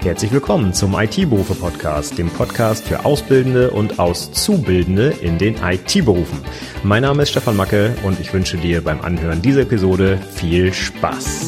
Herzlich willkommen zum IT-Berufe-Podcast, dem Podcast für Ausbildende und Auszubildende in den IT-Berufen. Mein Name ist Stefan Macke und ich wünsche dir beim Anhören dieser Episode viel Spaß.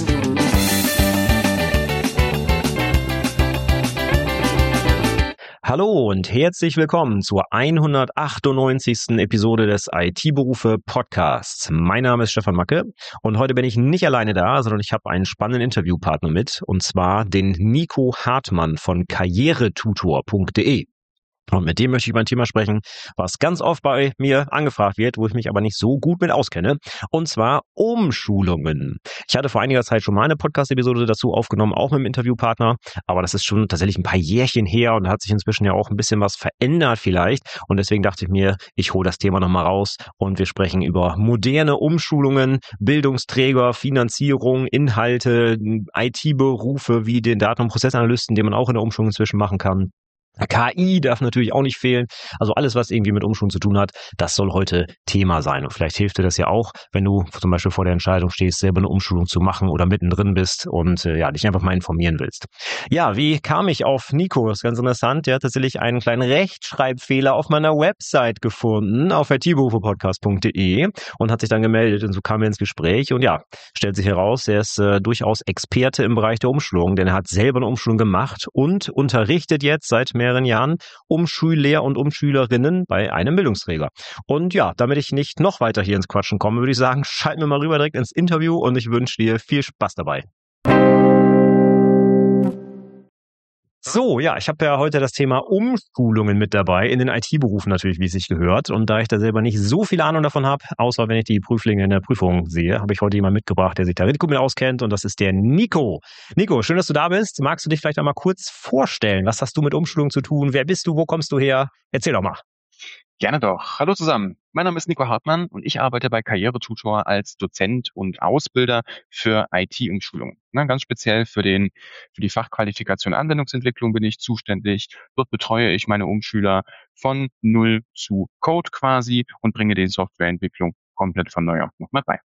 Hallo und herzlich willkommen zur 198. Episode des IT-Berufe-Podcasts. Mein Name ist Stefan Macke und heute bin ich nicht alleine da, sondern ich habe einen spannenden Interviewpartner mit, und zwar den Nico Hartmann von karrieretutor.de. Und mit dem möchte ich über ein Thema sprechen, was ganz oft bei mir angefragt wird, wo ich mich aber nicht so gut mit auskenne, und zwar Umschulungen. Ich hatte vor einiger Zeit schon mal eine Podcast-Episode dazu aufgenommen, auch mit dem Interviewpartner, aber das ist schon tatsächlich ein paar Jährchen her und da hat sich inzwischen ja auch ein bisschen was verändert vielleicht, und deswegen dachte ich mir, ich hole das Thema nochmal raus und wir sprechen über moderne Umschulungen, Bildungsträger, Finanzierung, Inhalte, IT-Berufe wie den Daten- und Prozessanalysten, den man auch in der Umschulung inzwischen machen kann. KI darf natürlich auch nicht fehlen. Also alles, was irgendwie mit Umschulung zu tun hat, das soll heute Thema sein. Und vielleicht hilft dir das ja auch, wenn du zum Beispiel vor der Entscheidung stehst, selber eine Umschulung zu machen oder mittendrin bist und dich einfach mal informieren willst. Ja, wie kam ich auf Nico? Das ist ganz interessant. Der hat tatsächlich einen kleinen Rechtschreibfehler auf meiner Website gefunden, auf itberufepodcast.de, und hat sich dann gemeldet, und so kamen wir ins Gespräch. Und ja, stellt sich heraus, er ist durchaus Experte im Bereich der Umschulung, denn er hat selber eine Umschulung gemacht und unterrichtet jetzt seit mehreren Jahren Umschullehr- und Umschülerinnen bei einem Bildungsträger. Und ja, damit ich nicht noch weiter hier ins Quatschen komme, würde ich sagen, schalten wir mal rüber direkt ins Interview und ich wünsche dir viel Spaß dabei. So, ja, ich habe ja heute das Thema Umschulungen mit dabei, in den IT-Berufen natürlich, wie es sich gehört. Und da ich da selber nicht so viel Ahnung davon habe, außer wenn ich die Prüflinge in der Prüfung sehe, habe ich heute jemanden mitgebracht, der sich da richtig gut mit auskennt, und das ist der Nico. Nico, schön, dass du da bist. Magst du dich vielleicht einmal kurz vorstellen? Was hast du mit Umschulung zu tun? Wer bist du? Wo kommst du her? Erzähl doch mal. Gerne doch. Hallo zusammen. Mein Name ist Nico Hartmann und ich arbeite bei Karrieretutor als Dozent und Ausbilder für IT-Umschulungen. Ganz speziell für die Fachqualifikation Anwendungsentwicklung bin ich zuständig. Dort betreue ich meine Umschüler von Null zu Code quasi und bringe die Softwareentwicklung komplett von neu auf nochmal bei.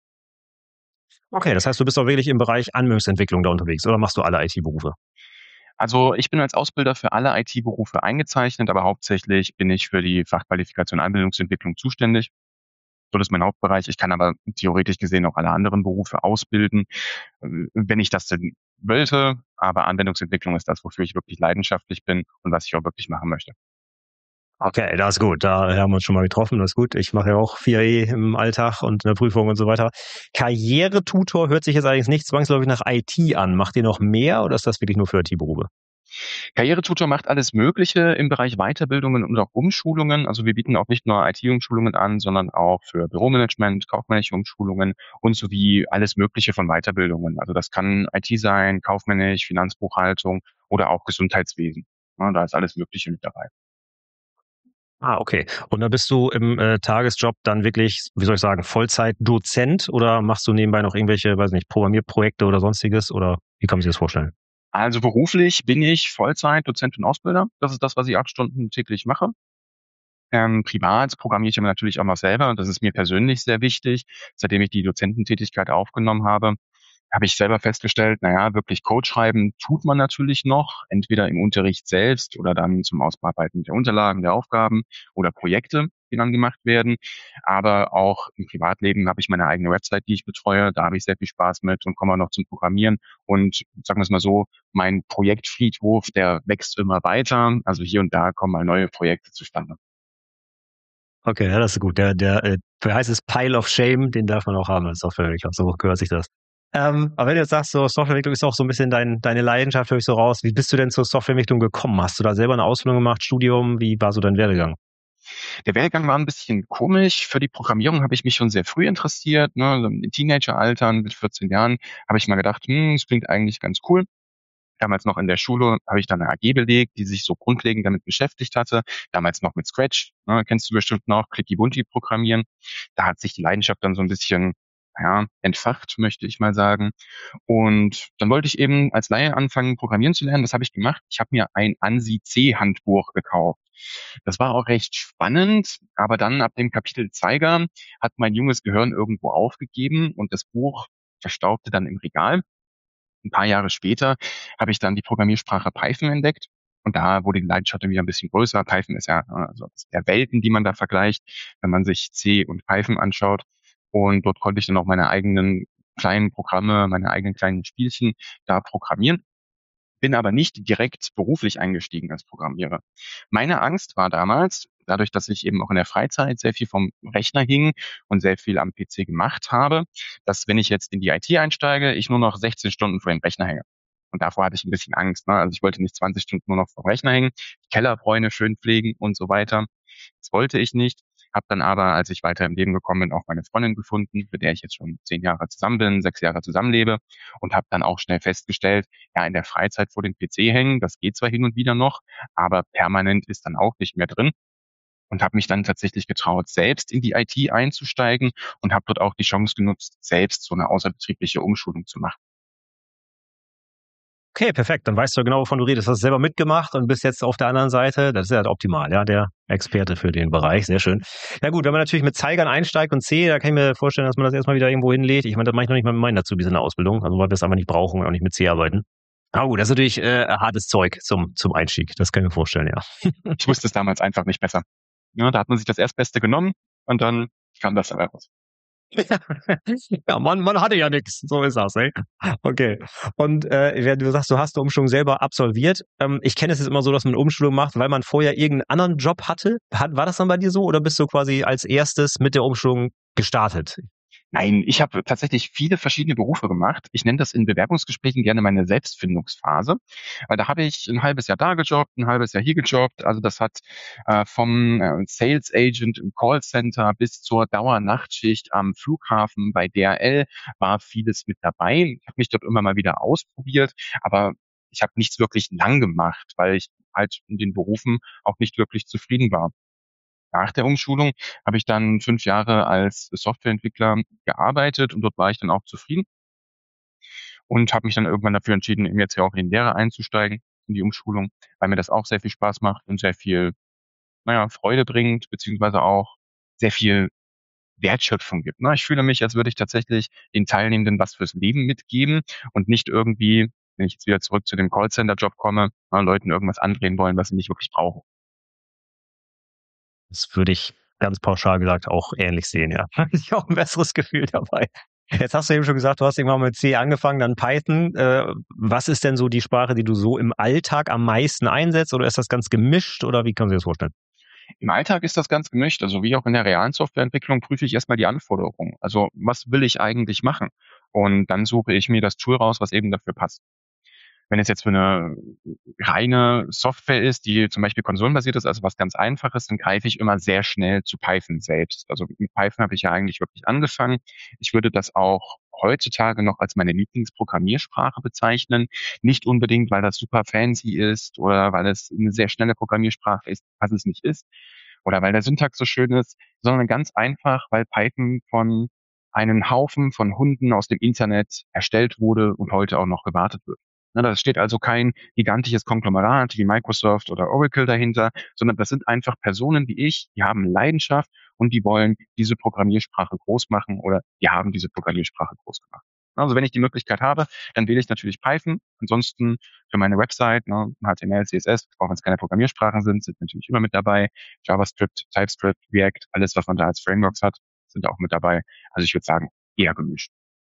Okay, das heißt, du bist auch wirklich im Bereich Anwendungsentwicklung da unterwegs, oder machst du alle IT-Berufe? Also ich bin als Ausbilder für alle IT-Berufe eingezeichnet, aber hauptsächlich bin ich für die Fachqualifikation Anwendungsentwicklung zuständig. So, das ist mein Hauptbereich. Ich kann aber theoretisch gesehen auch alle anderen Berufe ausbilden, wenn ich das denn wollte. Aber Anwendungsentwicklung ist das, wofür ich wirklich leidenschaftlich bin und was ich auch wirklich machen möchte. Okay, das ist gut. Da haben wir uns schon mal getroffen. Das ist gut. Ich mache ja auch 4E im Alltag und in der Prüfung und so weiter. Karrieretutor hört sich jetzt allerdings nicht zwangsläufig nach IT an. Macht ihr noch mehr oder ist das wirklich nur für IT-Berufe? Karrieretutor macht alles Mögliche im Bereich Weiterbildungen und auch Umschulungen. Also wir bieten auch nicht nur IT-Umschulungen an, sondern auch für Büromanagement, kaufmännische Umschulungen und sowie alles Mögliche von Weiterbildungen. Also das kann IT sein, kaufmännisch, Finanzbuchhaltung oder auch Gesundheitswesen. Ja, da ist alles Mögliche mit dabei. Ah, okay. Und da bist du im Tagesjob dann wirklich, wie soll ich sagen, Vollzeit-Dozent, oder machst du nebenbei noch irgendwelche, weiß nicht, Programmierprojekte oder sonstiges, oder wie kann man sich das vorstellen? Also beruflich bin ich Vollzeit Dozent und Ausbilder. Das ist das, was ich 8 Stunden täglich mache. Privat programmiere ich aber natürlich auch noch selber, und das ist mir persönlich sehr wichtig. Seitdem ich die Dozententätigkeit aufgenommen habe ich selber festgestellt, naja, wirklich Code schreiben tut man natürlich noch, entweder im Unterricht selbst oder dann zum Ausbearbeiten der Unterlagen, der Aufgaben oder Projekte, die dann gemacht werden. Aber auch im Privatleben habe ich meine eigene Website, die ich betreue. Da habe ich sehr viel Spaß mit und komme auch noch zum Programmieren. Und sagen wir es mal so, mein Projektfriedhof, der wächst immer weiter. Also hier und da kommen mal neue Projekte zustande. Okay, ja, das ist gut. Wie heißt es, Pile of Shame, den darf man auch haben als Softwareentwickler. So gehört sich das. Aber wenn du jetzt sagst, so Softwareentwicklung ist auch so ein bisschen deine Leidenschaft, höre ich so raus. Wie bist du denn zur Softwareentwicklung gekommen? Hast du da selber eine Ausbildung gemacht, Studium? Wie war so dein Werdegang? Der Werdegang war ein bisschen komisch. Für die Programmierung habe ich mich schon sehr früh interessiert. Ne? So im Teenageralter mit 14 Jahren habe ich mal gedacht, das klingt eigentlich ganz cool. Damals noch in der Schule habe ich dann eine AG belegt, die sich so grundlegend damit beschäftigt hatte. Damals noch mit Scratch, ne, kennst du bestimmt noch, Clicky-Bunti programmieren. Da hat sich die Leidenschaft dann so ein bisschen, ja, entfacht, möchte ich mal sagen. Und dann wollte ich eben als Laie anfangen, programmieren zu lernen. Was habe ich gemacht? Ich habe mir ein ANSI-C-Handbuch gekauft. Das war auch recht spannend, aber dann ab dem Kapitel Zeiger hat mein junges Gehirn irgendwo aufgegeben und das Buch verstaubte dann im Regal. Ein paar Jahre später habe ich dann die Programmiersprache Python entdeckt. Und da wurde die Leidenschaft dann wieder ein bisschen größer. Python ist ja also der Welten, die man da vergleicht, wenn man sich C und Python anschaut. Und dort konnte ich dann auch meine eigenen kleinen Programme, meine eigenen kleinen Spielchen da programmieren. Bin aber nicht direkt beruflich eingestiegen als Programmierer. Meine Angst war damals, dadurch, dass ich eben auch in der Freizeit sehr viel vom Rechner hing und sehr viel am PC gemacht habe, dass wenn ich jetzt in die IT einsteige, ich nur noch 16 Stunden vor dem Rechner hänge. Und davor hatte ich ein bisschen Angst. Ne? Also ich wollte nicht 20 Stunden nur noch vor dem Rechner hängen, die Kellerbräune schön pflegen und so weiter. Das wollte ich nicht. Habe dann aber, als ich weiter im Leben gekommen bin, auch meine Freundin gefunden, mit der ich jetzt schon 10 Jahre zusammen bin, 6 Jahre zusammenlebe und habe dann auch schnell festgestellt, ja, in der Freizeit vor dem PC hängen, das geht zwar hin und wieder noch, aber permanent ist dann auch nicht mehr drin. Und habe mich dann tatsächlich getraut, selbst in die IT einzusteigen und habe dort auch die Chance genutzt, selbst so eine außerbetriebliche Umschulung zu machen. Okay, perfekt. Dann weißt du genau, wovon du redest. Hast selber mitgemacht und bist jetzt auf der anderen Seite. Das ist ja halt optimal, ja, der Experte für den Bereich. Sehr schön. Ja gut, wenn man natürlich mit Zeigern einsteigt und C, da kann ich mir vorstellen, dass man das erstmal wieder irgendwo hinlegt. Ich meine, das mache ich noch nicht mal mit meinen Azubis in der Ausbildung, also weil wir es einfach nicht brauchen und auch nicht mit C arbeiten. Aber gut, das ist natürlich hartes Zeug zum Einstieg. Das kann ich mir vorstellen, ja. Ich wusste es damals einfach nicht besser. Ja, da hat man sich das Erstbeste genommen und dann kam das dabei raus. Ja, man hatte ja nichts. So ist das, ey. Okay. Und wenn du sagst, du hast eine Umschulung selber absolviert. Ich kenne es jetzt immer so, dass man eine Umschulung macht, weil man vorher irgendeinen anderen Job hatte. War das dann bei dir so oder bist du quasi als erstes mit der Umschulung gestartet? Nein, ich habe tatsächlich viele verschiedene Berufe gemacht. Ich nenne das in Bewerbungsgesprächen gerne meine Selbstfindungsphase, weil da habe ich ein halbes Jahr da gejobbt, ein halbes Jahr hier gejobbt. Also das hat vom Sales Agent im Callcenter bis zur Dauernachtschicht am Flughafen bei DHL war vieles mit dabei. Ich habe mich dort immer mal wieder ausprobiert, aber ich habe nichts wirklich lang gemacht, weil ich halt in den Berufen auch nicht wirklich zufrieden war. Nach der Umschulung habe ich dann 5 Jahre als Softwareentwickler gearbeitet und dort war ich dann auch zufrieden und habe mich dann irgendwann dafür entschieden, eben jetzt ja auch in die Lehre einzusteigen, in die Umschulung, weil mir das auch sehr viel Spaß macht und sehr viel, naja, Freude bringt, beziehungsweise auch sehr viel Wertschöpfung gibt. Ne? Ich fühle mich, als würde ich tatsächlich den Teilnehmenden was fürs Leben mitgeben und nicht irgendwie, wenn ich jetzt wieder zurück zu dem Callcenter-Job komme, Leuten irgendwas andrehen wollen, was sie nicht wirklich brauchen. Das würde ich ganz pauschal gesagt auch ähnlich sehen, ja. Da habe ich auch ein besseres Gefühl dabei. Jetzt hast du eben schon gesagt, du hast irgendwann mit C angefangen, dann Python. Was ist denn so die Sprache, die du so im Alltag am meisten einsetzt? Oder ist das ganz gemischt? Oder wie kann man sich das vorstellen? Im Alltag ist das ganz gemischt. Also wie auch in der realen Softwareentwicklung prüfe ich erstmal die Anforderungen. Also was will ich eigentlich machen? Und dann suche ich mir das Tool raus, was eben dafür passt. Wenn es jetzt für eine reine Software ist, die zum Beispiel konsolenbasiert ist, also was ganz Einfaches, dann greife ich immer sehr schnell zu Python selbst. Also mit Python habe ich ja eigentlich wirklich angefangen. Ich würde das auch heutzutage noch als meine Lieblingsprogrammiersprache bezeichnen. Nicht unbedingt, weil das super fancy ist oder weil es eine sehr schnelle Programmiersprache ist, was es nicht ist, oder weil der Syntax so schön ist, sondern ganz einfach, weil Python von einem Haufen von Hunden aus dem Internet erstellt wurde und heute auch noch gewartet wird. Da steht also kein gigantisches Konglomerat wie Microsoft oder Oracle dahinter, sondern das sind einfach Personen wie ich, die haben Leidenschaft und die wollen diese Programmiersprache groß machen oder die haben diese Programmiersprache groß gemacht. Also wenn ich die Möglichkeit habe, dann wähle ich natürlich Python. Ansonsten für meine Website, HTML, CSS, auch wenn es keine Programmiersprachen sind natürlich immer mit dabei. JavaScript, TypeScript, React, alles, was man da als Frameworks hat, sind auch mit dabei. Also ich würde sagen, eher gemischt.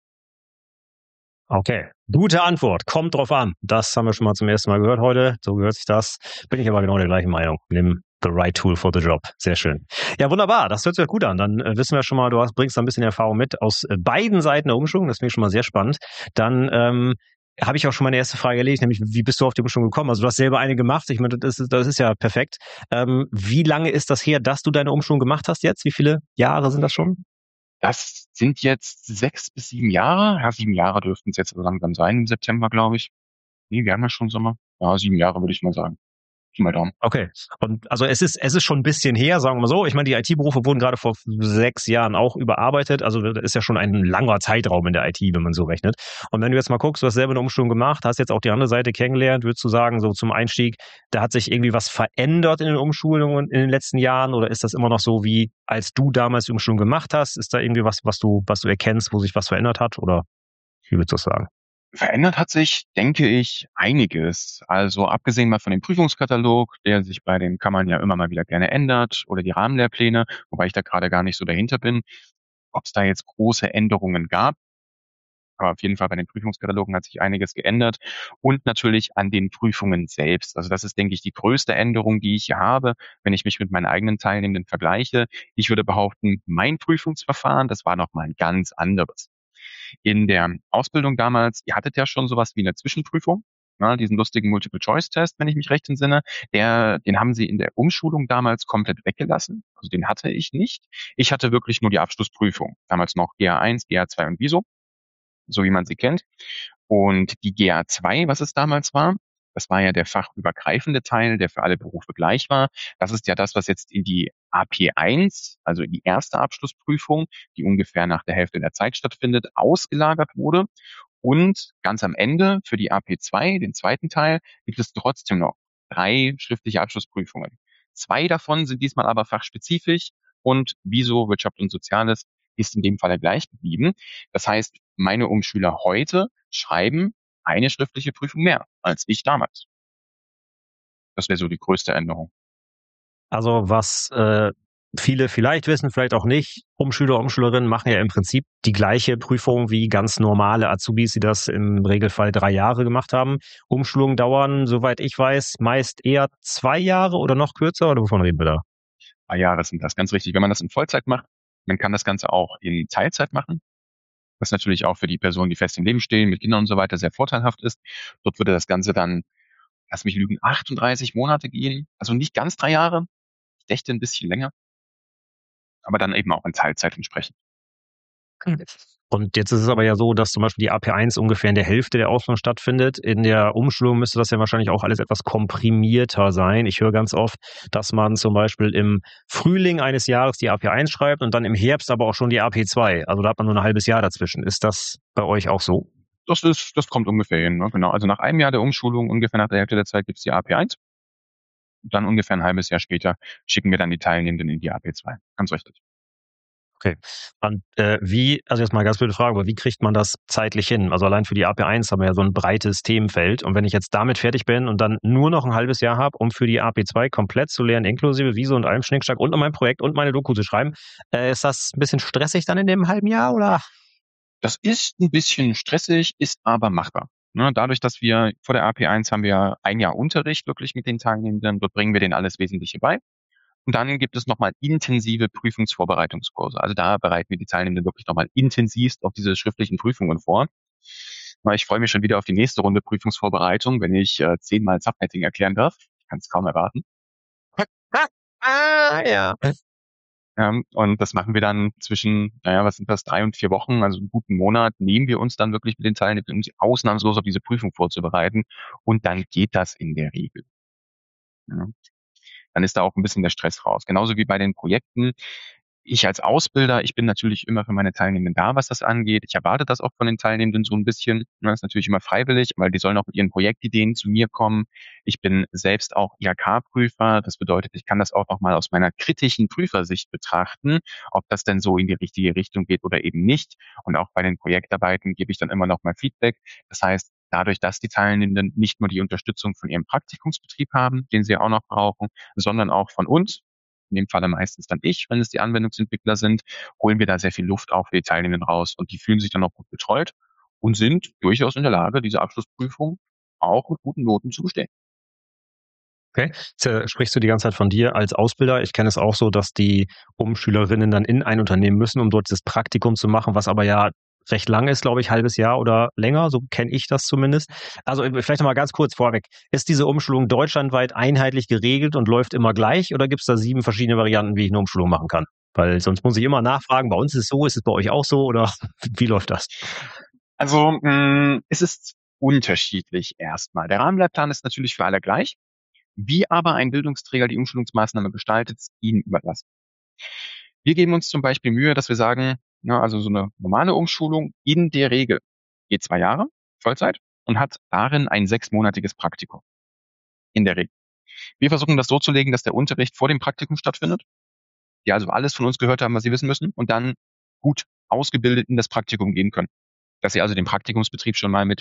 Okay, gute Antwort. Kommt drauf an. Das haben wir schon mal zum ersten Mal gehört heute. So gehört sich das. Bin ich aber genau der gleichen Meinung. Nimm the right tool for the job. Sehr schön. Ja, wunderbar. Das hört sich gut an. Dann wissen wir schon mal, bringst da ein bisschen Erfahrung mit aus beiden Seiten der Umschulung. Das finde ich schon mal sehr spannend. Dann habe ich auch schon meine erste Frage erledigt, nämlich wie bist du auf die Umschulung gekommen? Also du hast selber eine gemacht. Ich meine, das ist ja perfekt. Wie lange ist das her, dass du deine Umschulung gemacht hast jetzt? Wie viele Jahre sind das schon? Das sind jetzt 6 bis 7 Jahre. Ja, 7 Jahre dürften es jetzt so langsam sein im September, glaube ich. Nee, wir haben ja schon Sommer. Ja, 7 Jahre würde ich mal sagen. Pi mal Daumen. Okay. Und also es ist schon ein bisschen her, sagen wir mal so. Ich meine, die IT-Berufe wurden gerade vor 6 Jahren auch überarbeitet. Also das ist ja schon ein langer Zeitraum in der IT, wenn man so rechnet. Und wenn du jetzt mal guckst, du hast selber eine Umschulung gemacht, hast jetzt auch die andere Seite kennengelernt, würdest du sagen, so zum Einstieg, da hat sich irgendwie was verändert in den Umschulungen in den letzten Jahren? Oder ist das immer noch so, wie als du damals die Umschulung gemacht hast? Ist da irgendwie was du erkennst, wo sich was verändert hat? Oder wie würdest du das sagen? Verändert hat sich, denke ich, einiges. Also abgesehen mal von dem Prüfungskatalog, der sich bei den Kammern ja immer mal wieder gerne ändert, oder die Rahmenlehrpläne, wobei ich da gerade gar nicht so dahinter bin, ob es da jetzt große Änderungen gab. Aber auf jeden Fall bei den Prüfungskatalogen hat sich einiges geändert und natürlich an den Prüfungen selbst. Also das ist, denke ich, die größte Änderung, die ich hier habe, wenn ich mich mit meinen eigenen Teilnehmenden vergleiche. Ich würde behaupten, mein Prüfungsverfahren, das war nochmal ein ganz anderes. In der Ausbildung damals, ihr hattet ja schon sowas wie eine Zwischenprüfung, ja, diesen lustigen Multiple-Choice-Test, wenn ich mich recht entsinne. Den haben sie in der Umschulung damals komplett weggelassen. Also den hatte ich nicht. Ich hatte wirklich nur die Abschlussprüfung. Damals noch GA1, GA2 und Viso, so wie man sie kennt. Und die GA2, was es damals war, das war ja der fachübergreifende Teil, der für alle Berufe gleich war. Das ist ja das, was jetzt in die AP1, also in die erste Abschlussprüfung, die ungefähr nach der Hälfte der Zeit stattfindet, ausgelagert wurde. Und ganz am Ende für die AP2, den zweiten Teil, gibt es trotzdem noch 3 schriftliche Abschlussprüfungen. 2 davon sind diesmal aber fachspezifisch und Viso, Wirtschaft und Soziales ist in dem Falle gleich geblieben. Das heißt, meine Umschüler heute schreiben eine schriftliche Prüfung mehr als ich damals. Das wäre so die größte Änderung. Also was viele vielleicht wissen, vielleicht auch nicht, Umschüler, Umschülerinnen machen ja im Prinzip die gleiche Prüfung wie ganz normale Azubis, die das im Regelfall 3 Jahre gemacht haben. Umschulungen dauern, soweit ich weiß, meist eher 2 Jahre oder noch kürzer, oder wovon reden wir da? 2 Jahre sind das, ganz richtig. Wenn man das in Vollzeit macht, man kann das Ganze auch in Teilzeit machen, was natürlich auch für die Personen, die fest im Leben stehen, mit Kindern und so weiter, sehr vorteilhaft ist. Dort würde das Ganze dann, lass mich lügen, 38 Monate gehen. Also nicht ganz 3 Jahre. Ich dächte ein bisschen länger, aber dann eben auch in Teilzeit entsprechend. Und jetzt ist es aber ja so, dass zum Beispiel die AP1 ungefähr in der Hälfte der Ausbildung stattfindet. In der Umschulung müsste das ja wahrscheinlich auch alles etwas komprimierter sein. Ich höre ganz oft, dass man zum Beispiel im Frühling eines Jahres die AP1 schreibt und dann im Herbst aber auch schon die AP2. Also da hat man nur ein halbes Jahr dazwischen. Ist das bei euch auch so? Das kommt ungefähr hin, ne? Genau. Also nach einem Jahr der Umschulung, ungefähr nach der Hälfte der Zeit, gibt es die AP1. Dann ungefähr ein halbes Jahr später schicken wir dann die Teilnehmenden in die AP2. Ganz richtig. Okay. Und also jetzt mal eine ganz blöde Frage, aber wie kriegt man das zeitlich hin? Also allein für die AP1 haben wir ja so ein breites Themenfeld. Und wenn ich jetzt damit fertig bin und dann nur noch ein halbes Jahr habe, um für die AP2 komplett zu lernen, inklusive Viso und allem Schnickschnack und um mein Projekt und meine Doku zu schreiben, ist das ein bisschen stressig dann in dem halben Jahr, oder? Das ist ein bisschen stressig, ist aber machbar. Ne, dadurch, dass wir vor der AP1 haben wir ein Jahr Unterricht wirklich mit den Teilnehmenden, dort bringen wir denen alles Wesentliche bei. Und dann gibt es nochmal intensive Prüfungsvorbereitungskurse. Also da bereiten wir die Teilnehmenden wirklich nochmal intensivst auf diese schriftlichen Prüfungen vor. Ich freue mich schon wieder auf die nächste Runde Prüfungsvorbereitung, wenn ich 10-mal Subnetting erklären darf. Ich kann es kaum erwarten. Ja. Und das machen wir dann zwischen, naja, was sind das, 3 und 4 Wochen, also einen guten Monat, nehmen wir uns dann wirklich mit den Teilnehmern, um sie ausnahmslos auf diese Prüfung vorzubereiten. Und dann geht das in der Regel. Ja. Dann ist da auch ein bisschen der Stress raus. Genauso wie bei den Projekten. Ich als Ausbilder, ich bin natürlich immer für meine Teilnehmenden da, was das angeht. Ich erwarte das auch von den Teilnehmenden so ein bisschen. Das ist natürlich immer freiwillig, weil die sollen auch mit ihren Projektideen zu mir kommen. Ich bin selbst auch IHK-Prüfer. Das bedeutet, ich kann das auch noch mal aus meiner kritischen Prüfersicht betrachten, ob das denn so in die richtige Richtung geht oder eben nicht. Und auch bei den Projektarbeiten gebe ich dann immer noch mal Feedback. Das heißt, dadurch, dass die Teilnehmenden nicht nur die Unterstützung von ihrem Praktikumsbetrieb haben, den sie auch noch brauchen, sondern auch von uns, in dem Falle meistens dann ich, wenn es die Anwendungsentwickler sind, holen wir da sehr viel Luft auch für die Teilnehmenden raus und die fühlen sich dann auch gut betreut und sind durchaus in der Lage, diese Abschlussprüfung auch mit guten Noten zu bestehen. Okay. Jetzt sprichst du die ganze Zeit von dir als Ausbilder. Ich kenne es auch so, dass die Umschülerinnen dann in ein Unternehmen müssen, um dort das Praktikum zu machen, was aber ja recht lang ist, glaube ich, halbes Jahr oder länger, so kenne ich das zumindest. Also vielleicht noch mal ganz kurz vorweg. Ist diese Umschulung deutschlandweit einheitlich geregelt und läuft immer gleich oder gibt es da 7 verschiedene Varianten, wie ich eine Umschulung machen kann? Weil sonst muss ich immer nachfragen, bei uns ist es so, ist es bei euch auch so oder wie läuft das? Also es ist unterschiedlich erstmal. Der Rahmenleitplan ist natürlich für alle gleich. Wie aber ein Bildungsträger die Umschulungsmaßnahme gestaltet, ist ihnen überlassen. Wir geben uns zum Beispiel Mühe, dass wir sagen, ja, also so eine normale Umschulung in der Regel geht 2 Jahre Vollzeit und hat darin ein 6-monatiges Praktikum. In der Regel. Wir versuchen das so zu legen, dass der Unterricht vor dem Praktikum stattfindet, die also alles von uns gehört haben, was sie wissen müssen und dann gut ausgebildet in das Praktikum gehen können. Dass sie also den Praktikumsbetrieb schon mal mit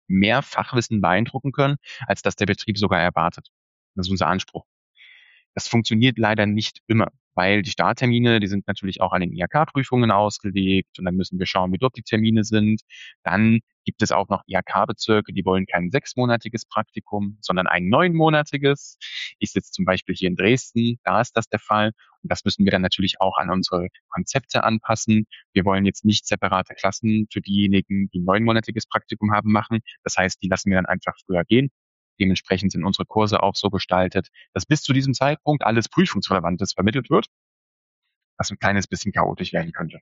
mehr Fachwissen beeindrucken können, als das der Betrieb sogar erwartet. Das ist unser Anspruch. Das funktioniert leider nicht immer, weil die Starttermine, die sind natürlich auch an den IHK-Prüfungen ausgelegt und dann müssen wir schauen, wie dort die Termine sind. Dann gibt es auch noch IHK-Bezirke, die wollen kein 6-monatiges Praktikum, sondern ein 9-monatiges. Ich sitze zum Beispiel hier in Dresden, da ist das der Fall. Und das müssen wir dann natürlich auch an unsere Konzepte anpassen. Wir wollen jetzt nicht separate Klassen für diejenigen, die ein 9-monatiges Praktikum haben, machen. Das heißt, die lassen wir dann einfach früher gehen. Dementsprechend sind unsere Kurse auch so gestaltet, dass bis zu diesem Zeitpunkt alles Prüfungsrelevantes vermittelt wird, was ein kleines bisschen chaotisch werden könnte.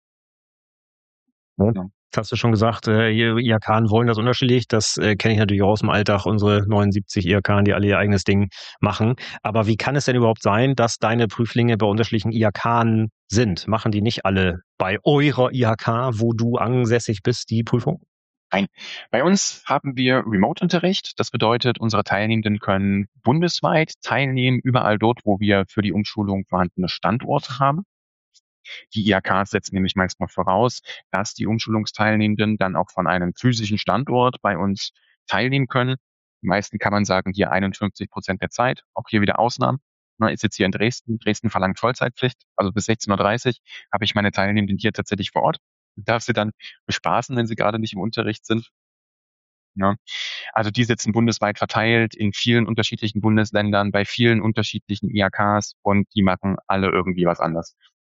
Ja. Ja. Das hast du schon gesagt, IHK wollen das unterschiedlich. Das kenne ich natürlich auch aus dem Alltag, unsere 79 IHK, die alle ihr eigenes Ding machen. Aber wie kann es denn überhaupt sein, dass deine Prüflinge bei unterschiedlichen IHK sind? Machen die nicht alle bei eurer IHK, wo du ansässig bist, die Prüfung? Nein, bei uns haben wir Remote-Unterricht. Das bedeutet, unsere Teilnehmenden können bundesweit teilnehmen, überall dort, wo wir für die Umschulung vorhandene Standorte haben. Die IHKs setzen nämlich meist voraus, dass die Umschulungsteilnehmenden dann auch von einem physischen Standort bei uns teilnehmen können. Die meisten kann man sagen, hier 51% der Zeit, auch hier wieder Ausnahmen. Ich sitze hier in Dresden. Dresden verlangt Vollzeitpflicht, also bis 16:30 Uhr habe ich meine Teilnehmenden hier tatsächlich vor Ort. Ich darf sie dann bespaßen, wenn sie gerade nicht im Unterricht sind. Ja. Also die sitzen bundesweit verteilt in vielen unterschiedlichen Bundesländern, bei vielen unterschiedlichen IHKs und die machen alle irgendwie was anders.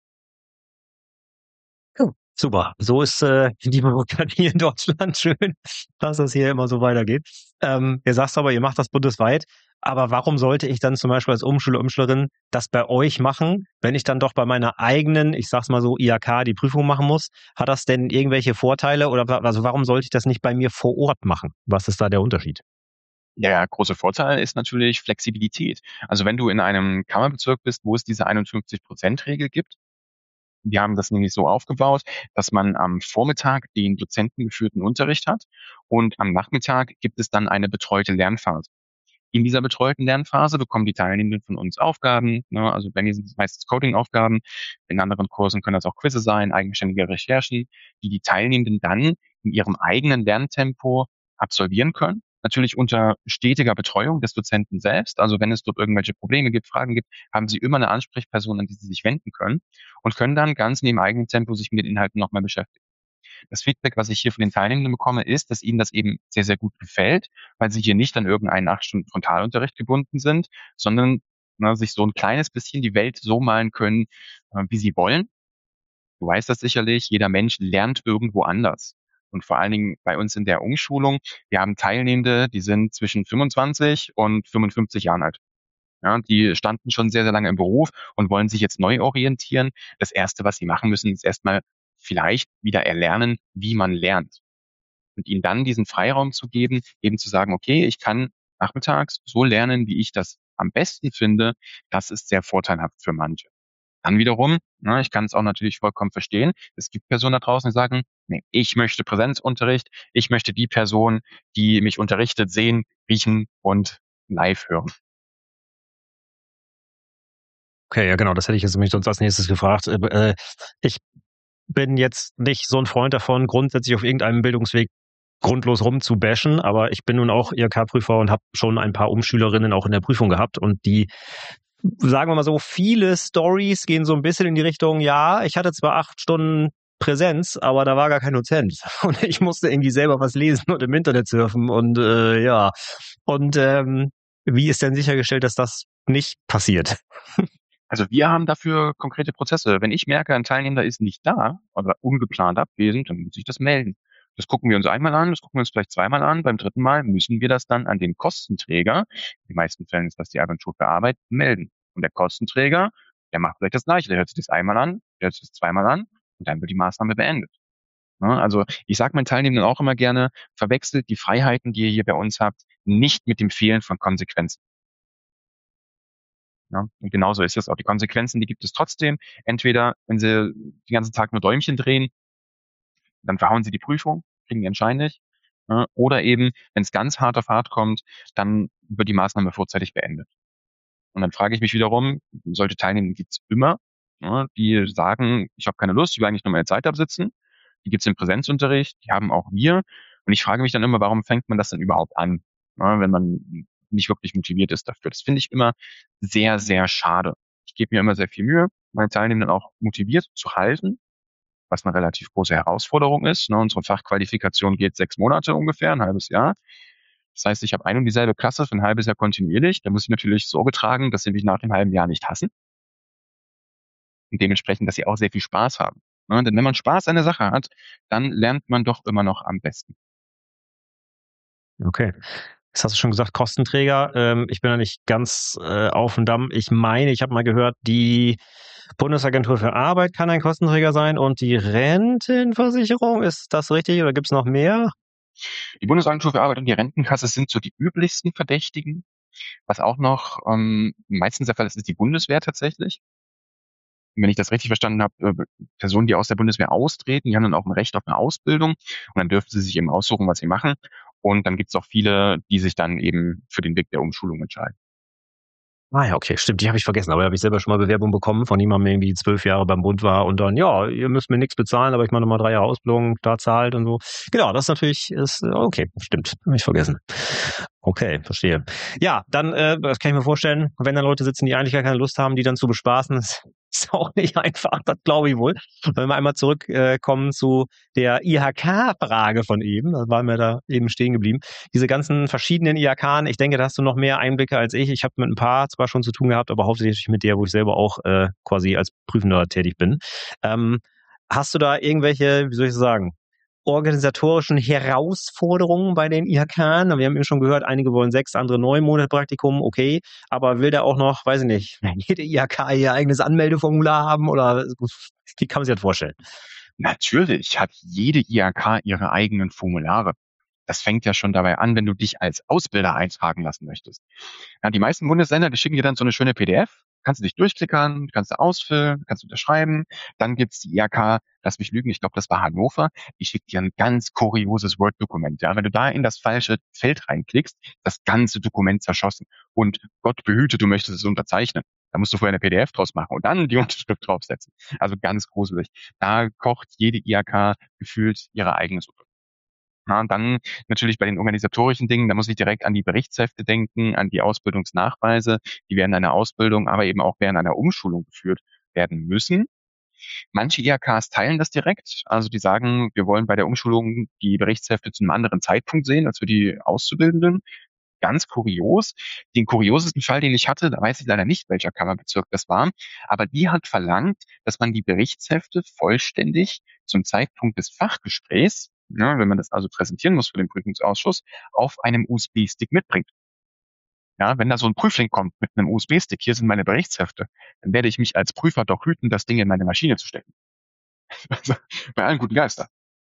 Super. So ist die Demokratie in Deutschland schön, dass es hier immer so weitergeht. Ihr sagt aber, ihr macht das bundesweit. Aber warum sollte ich dann zum Beispiel als Umschüler, Umschülerin das bei euch machen, wenn ich dann doch bei meiner eigenen, ich sag's mal so, IHK die Prüfung machen muss? Hat das denn irgendwelche Vorteile oder also warum sollte ich das nicht bei mir vor Ort machen? Was ist da der Unterschied? Der große Vorteil ist natürlich Flexibilität. Also wenn du in einem Kammerbezirk bist, wo es diese 51%-Regel gibt, wir haben das nämlich so aufgebaut, dass man am Vormittag den dozentengeführten Unterricht hat und am Nachmittag gibt es dann eine betreute Lernphase. In dieser betreuten Lernphase bekommen die Teilnehmenden von uns Aufgaben. Ne? Also bei mir sind es meistens Coding-Aufgaben. In anderen Kursen können das auch Quizze sein, eigenständige Recherchen, die die Teilnehmenden dann in ihrem eigenen Lerntempo absolvieren können. Natürlich unter stetiger Betreuung des Dozenten selbst. Also wenn es dort irgendwelche Probleme gibt, Fragen gibt, haben sie immer eine Ansprechperson, an die sie sich wenden können und können dann ganz in ihrem eigenen Tempo sich mit den Inhalten nochmal beschäftigen. Das Feedback, was ich hier von den Teilnehmenden bekomme, ist, dass ihnen das eben sehr, sehr gut gefällt, weil sie hier nicht an irgendeinen 8 Stunden Frontalunterricht gebunden sind, sondern sich so ein kleines bisschen die Welt so malen können, wie sie wollen. Du weißt das sicherlich, jeder Mensch lernt irgendwo anders. Und vor allen Dingen bei uns in der Umschulung, wir haben Teilnehmende, die sind zwischen 25 und 55 Jahren alt. Ja, die standen schon sehr, sehr lange im Beruf und wollen sich jetzt neu orientieren. Das Erste, was sie machen müssen, ist erstmal vielleicht wieder erlernen, wie man lernt. Und ihnen dann diesen Freiraum zu geben, eben zu sagen, okay, ich kann nachmittags so lernen, wie ich das am besten finde, das ist sehr vorteilhaft für manche. Dann wiederum, ich kann es auch natürlich vollkommen verstehen, es gibt Personen da draußen, die sagen, nee, ich möchte Präsenzunterricht, ich möchte die Person, die mich unterrichtet, sehen, riechen und live hören. Okay, ja genau, das hätte ich jetzt nämlich sonst als nächstes gefragt. Ich bin jetzt nicht so ein Freund davon, grundsätzlich auf irgendeinem Bildungsweg grundlos rumzubashen, aber ich bin nun auch IHK-Prüfer und habe schon ein paar Umschülerinnen auch in der Prüfung gehabt und die, sagen wir mal so, viele Stories gehen so ein bisschen in die Richtung, ja, ich hatte zwar 8 Stunden Präsenz, aber da war gar kein Dozent und ich musste irgendwie selber was lesen und im Internet surfen und ja. Und wie ist denn sichergestellt, dass das nicht passiert? Also wir haben dafür konkrete Prozesse. Wenn ich merke, ein Teilnehmer ist nicht da oder ungeplant abwesend, dann muss ich das melden. Das gucken wir uns einmal an, das gucken wir uns vielleicht zweimal an. Beim dritten Mal müssen wir das dann an den Kostenträger, in den meisten Fällen ist das die Agentur für Arbeit, melden. Und der Kostenträger, der macht vielleicht das Gleiche. Der hört sich das einmal an, der hört sich das zweimal an und dann wird die Maßnahme beendet. Also ich sage meinen Teilnehmenden auch immer gerne, verwechselt die Freiheiten, die ihr hier bei uns habt, nicht mit dem Fehlen von Konsequenzen. Ja, und genauso ist es auch. Die Konsequenzen, die gibt es trotzdem. Entweder, wenn sie den ganzen Tag nur Däumchen drehen, dann verhauen sie die Prüfung, kriegen die Entscheid nicht. Ja, oder eben, wenn es ganz hart auf hart kommt, dann wird die Maßnahme vorzeitig beendet. Und dann frage ich mich wiederum, solche Teilnehmer gibt's immer, ja, die sagen, ich habe keine Lust, ich will eigentlich nur meine Zeit absitzen. Die gibt's im Präsenzunterricht, die haben auch wir. Und ich frage mich dann immer, warum fängt man das denn überhaupt an, ne, wenn man nicht wirklich motiviert ist dafür. Das finde ich immer sehr, sehr schade. Ich gebe mir immer sehr viel Mühe, meine Teilnehmenden auch motiviert zu halten, was eine relativ große Herausforderung ist. Ne, unsere Fachqualifikation geht 6 Monate ungefähr, ein halbes Jahr. Das heißt, ich habe ein und dieselbe Klasse für ein halbes Jahr kontinuierlich. Da muss ich natürlich Sorge tragen, dass sie mich nach dem halben Jahr nicht hassen. Und dementsprechend, dass sie auch sehr viel Spaß haben. Ne, denn wenn man Spaß an der Sache hat, dann lernt man doch immer noch am besten. Okay. Das hast du schon gesagt, Kostenträger. Ich bin da nicht ganz auf dem Damm. Ich meine, ich habe mal gehört, die Bundesagentur für Arbeit kann ein Kostenträger sein und die Rentenversicherung. Ist das richtig oder gibt es noch mehr? Die Bundesagentur für Arbeit und die Rentenkasse sind so die üblichsten Verdächtigen. Was auch noch meistens der Fall ist, ist die Bundeswehr tatsächlich. Und wenn ich das richtig verstanden habe, Personen, die aus der Bundeswehr austreten, die haben dann auch ein Recht auf eine Ausbildung und dann dürfen sie sich eben aussuchen, was sie machen. Und dann gibt es auch viele, die sich dann eben für den Weg der Umschulung entscheiden. Ah ja, okay, stimmt, die habe ich vergessen, aber da habe ich selber schon mal Bewerbung bekommen von jemandem, der irgendwie 12 Jahre beim Bund war und dann, ja, ihr müsst mir nichts bezahlen, aber ich mache nochmal 3 Jahre Ausbildung, da zahlt und so. Genau, das natürlich ist, okay, stimmt, habe ich vergessen. Okay, verstehe. Ja, dann, das kann ich mir vorstellen, wenn da Leute sitzen, die eigentlich gar keine Lust haben, die dann zu bespaßen, ist auch nicht einfach, das glaube ich wohl. Wenn wir einmal zurückkommen zu der IHK-Frage von eben, da waren wir da eben stehen geblieben. Diese ganzen verschiedenen IHK, ich denke, da hast du noch mehr Einblicke als ich. Ich habe mit ein paar zwar schon zu tun gehabt, aber hauptsächlich mit der, wo ich selber auch quasi als Prüfender tätig bin. Hast du da irgendwelche, wie soll ich sagen, organisatorischen Herausforderungen bei den IHK? Wir haben eben schon gehört, einige wollen 6, andere 9 Monate Praktikum, okay, aber will der auch noch, weiß ich nicht, jede IHK ihr eigenes Anmeldeformular haben oder wie kann man sich das vorstellen? Natürlich hat jede IHK ihre eigenen Formulare. Das fängt ja schon dabei an, wenn du dich als Ausbilder eintragen lassen möchtest. Ja, die meisten Bundesländer, die schicken dir dann so eine schöne PDF. Kannst du dich durchklickern, kannst du ausfüllen, kannst du unterschreiben. Dann gibt's die IHK, lass mich lügen, ich glaube, das war Hannover. Die schickt dir ein ganz kurioses Word-Dokument. Ja, wenn du da in das falsche Feld reinklickst, das ganze Dokument zerschossen. Und Gott behüte, du möchtest es unterzeichnen. Da musst du vorher eine PDF draus machen und dann die Unterschrift draufsetzen. Also ganz gruselig. Da kocht jede IHK gefühlt ihre eigene Suppe. Ja, und dann natürlich bei den organisatorischen Dingen, da muss ich direkt an die Berichtshefte denken, an die Ausbildungsnachweise, die während einer Ausbildung, aber eben auch während einer Umschulung geführt werden müssen. Manche IHKs teilen das direkt, also die sagen, wir wollen bei der Umschulung die Berichtshefte zu einem anderen Zeitpunkt sehen als für die Auszubildenden. Ganz kurios. Den kuriosesten Fall, den ich hatte, da weiß ich leider nicht, welcher Kammerbezirk das war, aber die hat verlangt, dass man die Berichtshefte vollständig zum Zeitpunkt des Fachgesprächs, ja, wenn man das also präsentieren muss für den Prüfungsausschuss, auf einem USB-Stick mitbringt. Ja, wenn da so ein Prüfling kommt mit einem USB-Stick, hier sind meine Berichtshefte, dann werde ich mich als Prüfer doch hüten, das Ding in meine Maschine zu stecken. Also, bei allen guten Geistern.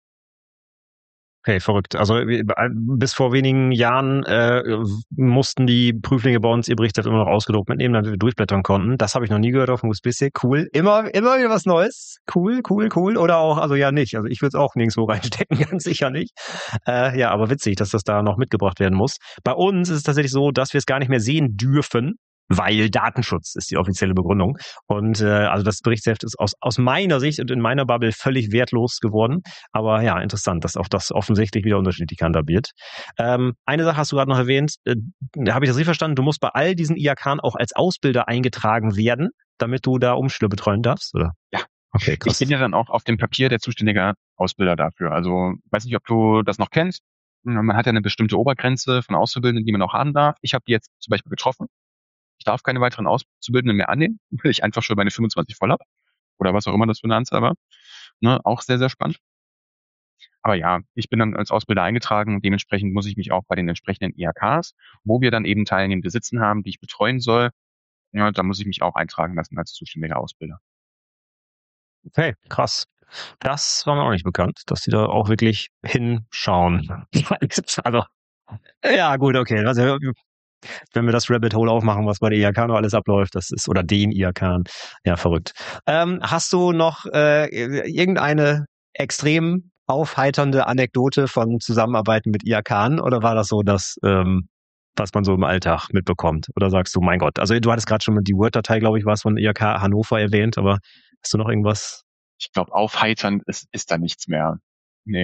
Okay, verrückt. Also bis vor wenigen Jahren mussten die Prüflinge bei uns ihr Bericht immer noch ausgedruckt mitnehmen, damit wir durchblättern konnten. Das habe ich noch nie gehört auf dem USB-Stick. Cool. Immer wieder was Neues. Cool, cool, cool. Oder auch, also ja nicht. Also ich würde es auch nirgendwo reinstecken, ganz sicher nicht. Ja, aber witzig, dass das da noch mitgebracht werden muss. Bei uns ist es tatsächlich so, dass wir es gar nicht mehr sehen dürfen, weil Datenschutz ist die offizielle Begründung. Und also das Berichtsheft ist aus meiner Sicht und in meiner Bubble völlig wertlos geworden. Aber ja, interessant, dass auch das offensichtlich wieder unterschiedlich gehandhabt wird. Eine Sache hast du gerade noch erwähnt, habe ich das richtig verstanden? Du musst bei all diesen IHK auch als Ausbilder eingetragen werden, damit du da Umschüler betreuen darfst, oder? Ja. Okay, krass. Ich bin ja dann auch auf dem Papier der zuständige Ausbilder dafür. Also, weiß nicht, ob du das noch kennst. Man hat ja eine bestimmte Obergrenze von Auszubildenden, die man auch haben darf. Ich habe die jetzt zum Beispiel getroffen. Ich darf keine weiteren Auszubildenden mehr annehmen, weil ich einfach schon meine 25 voll habe. Oder was auch immer das für eine Anzahl war. Ne, auch sehr, sehr spannend. Aber ja, ich bin dann als Ausbilder eingetragen. Dementsprechend muss ich mich auch bei den entsprechenden IHKs, wo wir dann eben Teilnehmende sitzen haben, die ich betreuen soll, ja, da muss ich mich auch eintragen lassen als zuständiger Ausbilder. Okay, krass. Das war mir auch nicht bekannt, dass die da auch wirklich hinschauen. Also, ja, gut, okay. Also, wenn wir das Rabbit Hole aufmachen, was bei der IHK noch alles abläuft, das ist, oder den IHK, ja, verrückt. Hast du noch irgendeine extrem aufheiternde Anekdote von Zusammenarbeiten mit IHK oder war das so, dass was man so im Alltag mitbekommt? Oder sagst du, mein Gott, also du hattest gerade schon mal die Word-Datei, glaube ich, war es von IHK Hannover erwähnt, aber hast du noch irgendwas? Ich glaube, aufheiternd ist da nichts mehr. Nee.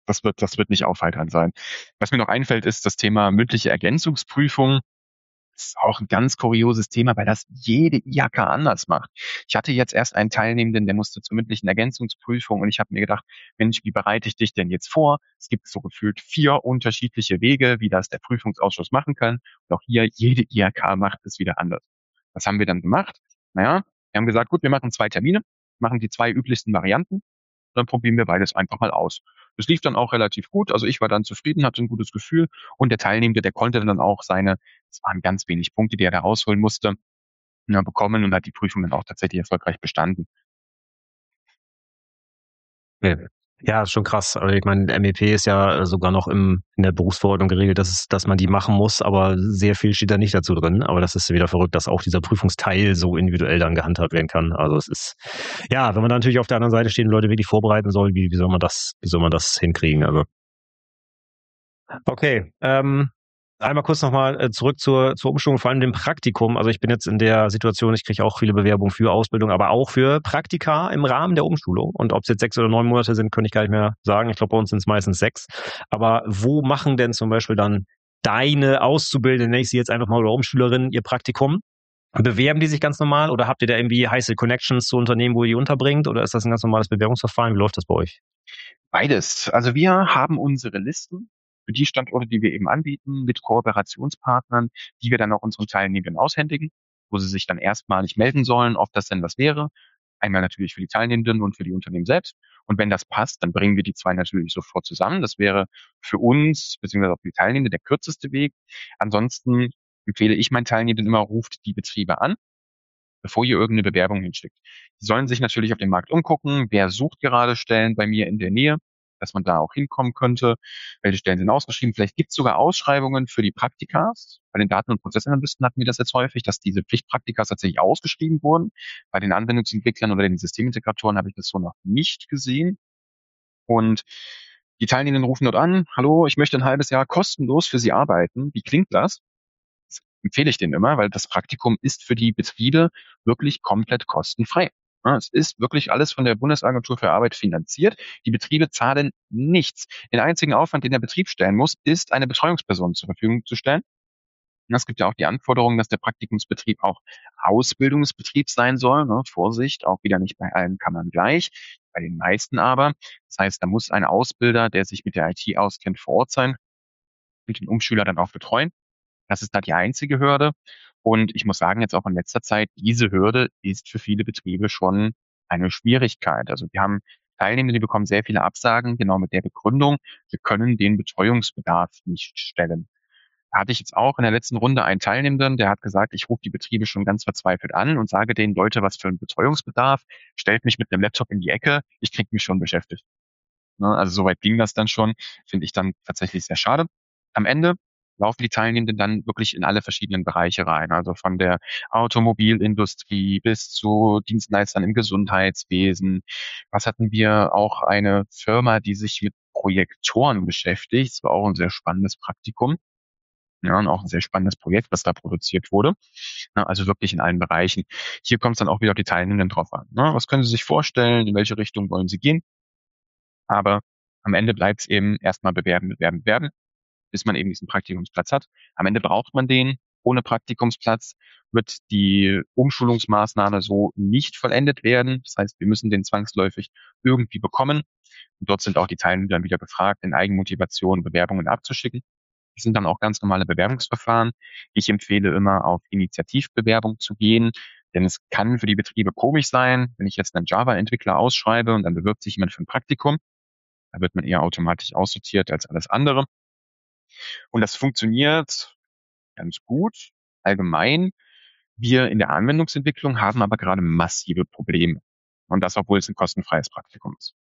Das wird nicht aufheiternd sein. Was mir noch einfällt, ist das Thema mündliche Ergänzungsprüfung. Das ist auch ein ganz kurioses Thema, weil das jede IHK anders macht. Ich hatte jetzt erst einen Teilnehmenden, der musste zur mündlichen Ergänzungsprüfung und ich habe mir gedacht, Mensch, wie bereite ich dich denn jetzt vor? Es gibt so gefühlt 4 unterschiedliche Wege, wie das der Prüfungsausschuss machen kann. Und auch hier, jede IHK macht es wieder anders. Was haben wir dann gemacht? Naja, wir haben gesagt, gut, wir machen 2 Termine, machen die 2 üblichsten Varianten, dann probieren wir beides einfach mal aus. Das lief dann auch relativ gut. Also ich war dann zufrieden, hatte ein gutes Gefühl und der Teilnehmende, der konnte dann auch es waren ganz wenig Punkte, die er da rausholen musste, ja, bekommen und hat die Prüfung dann auch tatsächlich erfolgreich bestanden. Ja, ja, ist schon krass. Also ich meine, MEP ist ja sogar noch in der Berufsverordnung geregelt, dass man die machen muss, aber sehr viel steht da nicht dazu drin. Aber das ist wieder verrückt, dass auch dieser Prüfungsteil so individuell dann gehandhabt werden kann. Also es ist, ja, wenn man da natürlich auf der anderen Seite stehen, Leute wirklich vorbereiten soll, wie soll man das hinkriegen? Also, okay, einmal kurz nochmal zurück zur Umschulung, vor allem dem Praktikum. Also ich bin jetzt in der Situation, ich kriege auch viele Bewerbungen für Ausbildung, aber auch für Praktika im Rahmen der Umschulung. Und ob es jetzt 6 oder 9 Monate sind, könnte ich gar nicht mehr sagen. Ich glaube, bei uns sind es meistens 6. Aber wo machen denn zum Beispiel dann deine Auszubildende, nenne ich sie jetzt einfach mal, oder Umschülerinnen, ihr Praktikum? Bewerben die sich ganz normal oder habt ihr da irgendwie heiße Connections zu Unternehmen, wo ihr die unterbringt? Oder ist das ein ganz normales Bewerbungsverfahren? Wie läuft das bei euch? Beides. Also wir haben unsere Listen für die Standorte, die wir eben anbieten, mit Kooperationspartnern, die wir dann auch unseren Teilnehmenden aushändigen, wo sie sich dann erstmalig melden sollen, ob das denn was wäre. Einmal natürlich für die Teilnehmenden und für die Unternehmen selbst. Und wenn das passt, dann bringen wir die 2 natürlich sofort zusammen. Das wäre für uns, beziehungsweise auch für die Teilnehmenden, der kürzeste Weg. Ansonsten empfehle ich meinen Teilnehmenden immer, ruft die Betriebe an, bevor ihr irgendeine Bewerbung hinschickt. Sie sollen sich natürlich auf dem Markt umgucken, wer sucht gerade Stellen bei mir in der Nähe, dass man da auch hinkommen könnte, welche Stellen sind ausgeschrieben. Vielleicht gibt es sogar Ausschreibungen für die Praktikas. Bei den Daten- und Prozessanalysten hatten wir das jetzt häufig, dass diese Pflichtpraktikas tatsächlich ausgeschrieben wurden. Bei den Anwendungsentwicklern oder den Systemintegratoren habe ich das so noch nicht gesehen. Und die Teilnehmenden rufen dort an, hallo, ich möchte ein halbes Jahr kostenlos für Sie arbeiten. Wie klingt das? Das empfehle ich denen immer, weil das Praktikum ist für die Betriebe wirklich komplett kostenfrei. Ja, es ist wirklich alles von der Bundesagentur für Arbeit finanziert. Die Betriebe zahlen nichts. Den einzigen Aufwand, den der Betrieb stellen muss, ist, eine Betreuungsperson zur Verfügung zu stellen. Und es gibt ja auch die Anforderung, dass der Praktikumsbetrieb auch Ausbildungsbetrieb sein soll. Ne? Vorsicht, auch wieder nicht bei allen Kammern gleich, bei den meisten aber. Das heißt, da muss ein Ausbilder, der sich mit der IT auskennt, vor Ort sein und den Umschüler dann auch betreuen. Das ist da die einzige Hürde. Und ich muss sagen, jetzt auch in letzter Zeit, diese Hürde ist für viele Betriebe schon eine Schwierigkeit. Also wir haben Teilnehmer, die bekommen sehr viele Absagen, genau mit der Begründung, wir können den Betreuungsbedarf nicht stellen. Da hatte ich jetzt auch in der letzten Runde einen Teilnehmenden, der hat gesagt, ich rufe die Betriebe schon ganz verzweifelt an und sage denen, Leute, was für ein Betreuungsbedarf, stellt mich mit einem Laptop in die Ecke, ich kriege mich schon beschäftigt. Ne? Also soweit ging das dann schon, finde ich dann tatsächlich sehr schade. Am Ende laufen die Teilnehmenden dann wirklich in alle verschiedenen Bereiche rein, also von der Automobilindustrie bis zu Dienstleistern im Gesundheitswesen. Was hatten wir? Auch eine Firma, die sich mit Projektoren beschäftigt. Das war auch ein sehr spannendes Praktikum. Ja, und auch ein sehr spannendes Projekt, was da produziert wurde. Ja, also wirklich in allen Bereichen. Hier kommt es dann auch wieder auf die Teilnehmenden drauf an. Ne? Was können Sie sich vorstellen? In welche Richtung wollen Sie gehen? Aber am Ende bleibt es eben erstmal bewerben, bewerben, bewerben, bis man eben diesen Praktikumsplatz hat. Am Ende braucht man den. Ohne Praktikumsplatz wird die Umschulungsmaßnahme so nicht vollendet werden. Das heißt, wir müssen den zwangsläufig irgendwie bekommen. Und dort sind auch die Teilnehmer dann wieder gefragt, in Eigenmotivation Bewerbungen abzuschicken. Das sind dann auch ganz normale Bewerbungsverfahren. Ich empfehle immer, auf Initiativbewerbung zu gehen, denn es kann für die Betriebe komisch sein, wenn ich jetzt einen Java-Entwickler ausschreibe und dann bewirbt sich jemand für ein Praktikum. Da wird man eher automatisch aussortiert als alles andere. Und das funktioniert ganz gut. Allgemein. Wir in der Anwendungsentwicklung haben aber gerade massive Probleme. Und das, obwohl es ein kostenfreies Praktikum ist.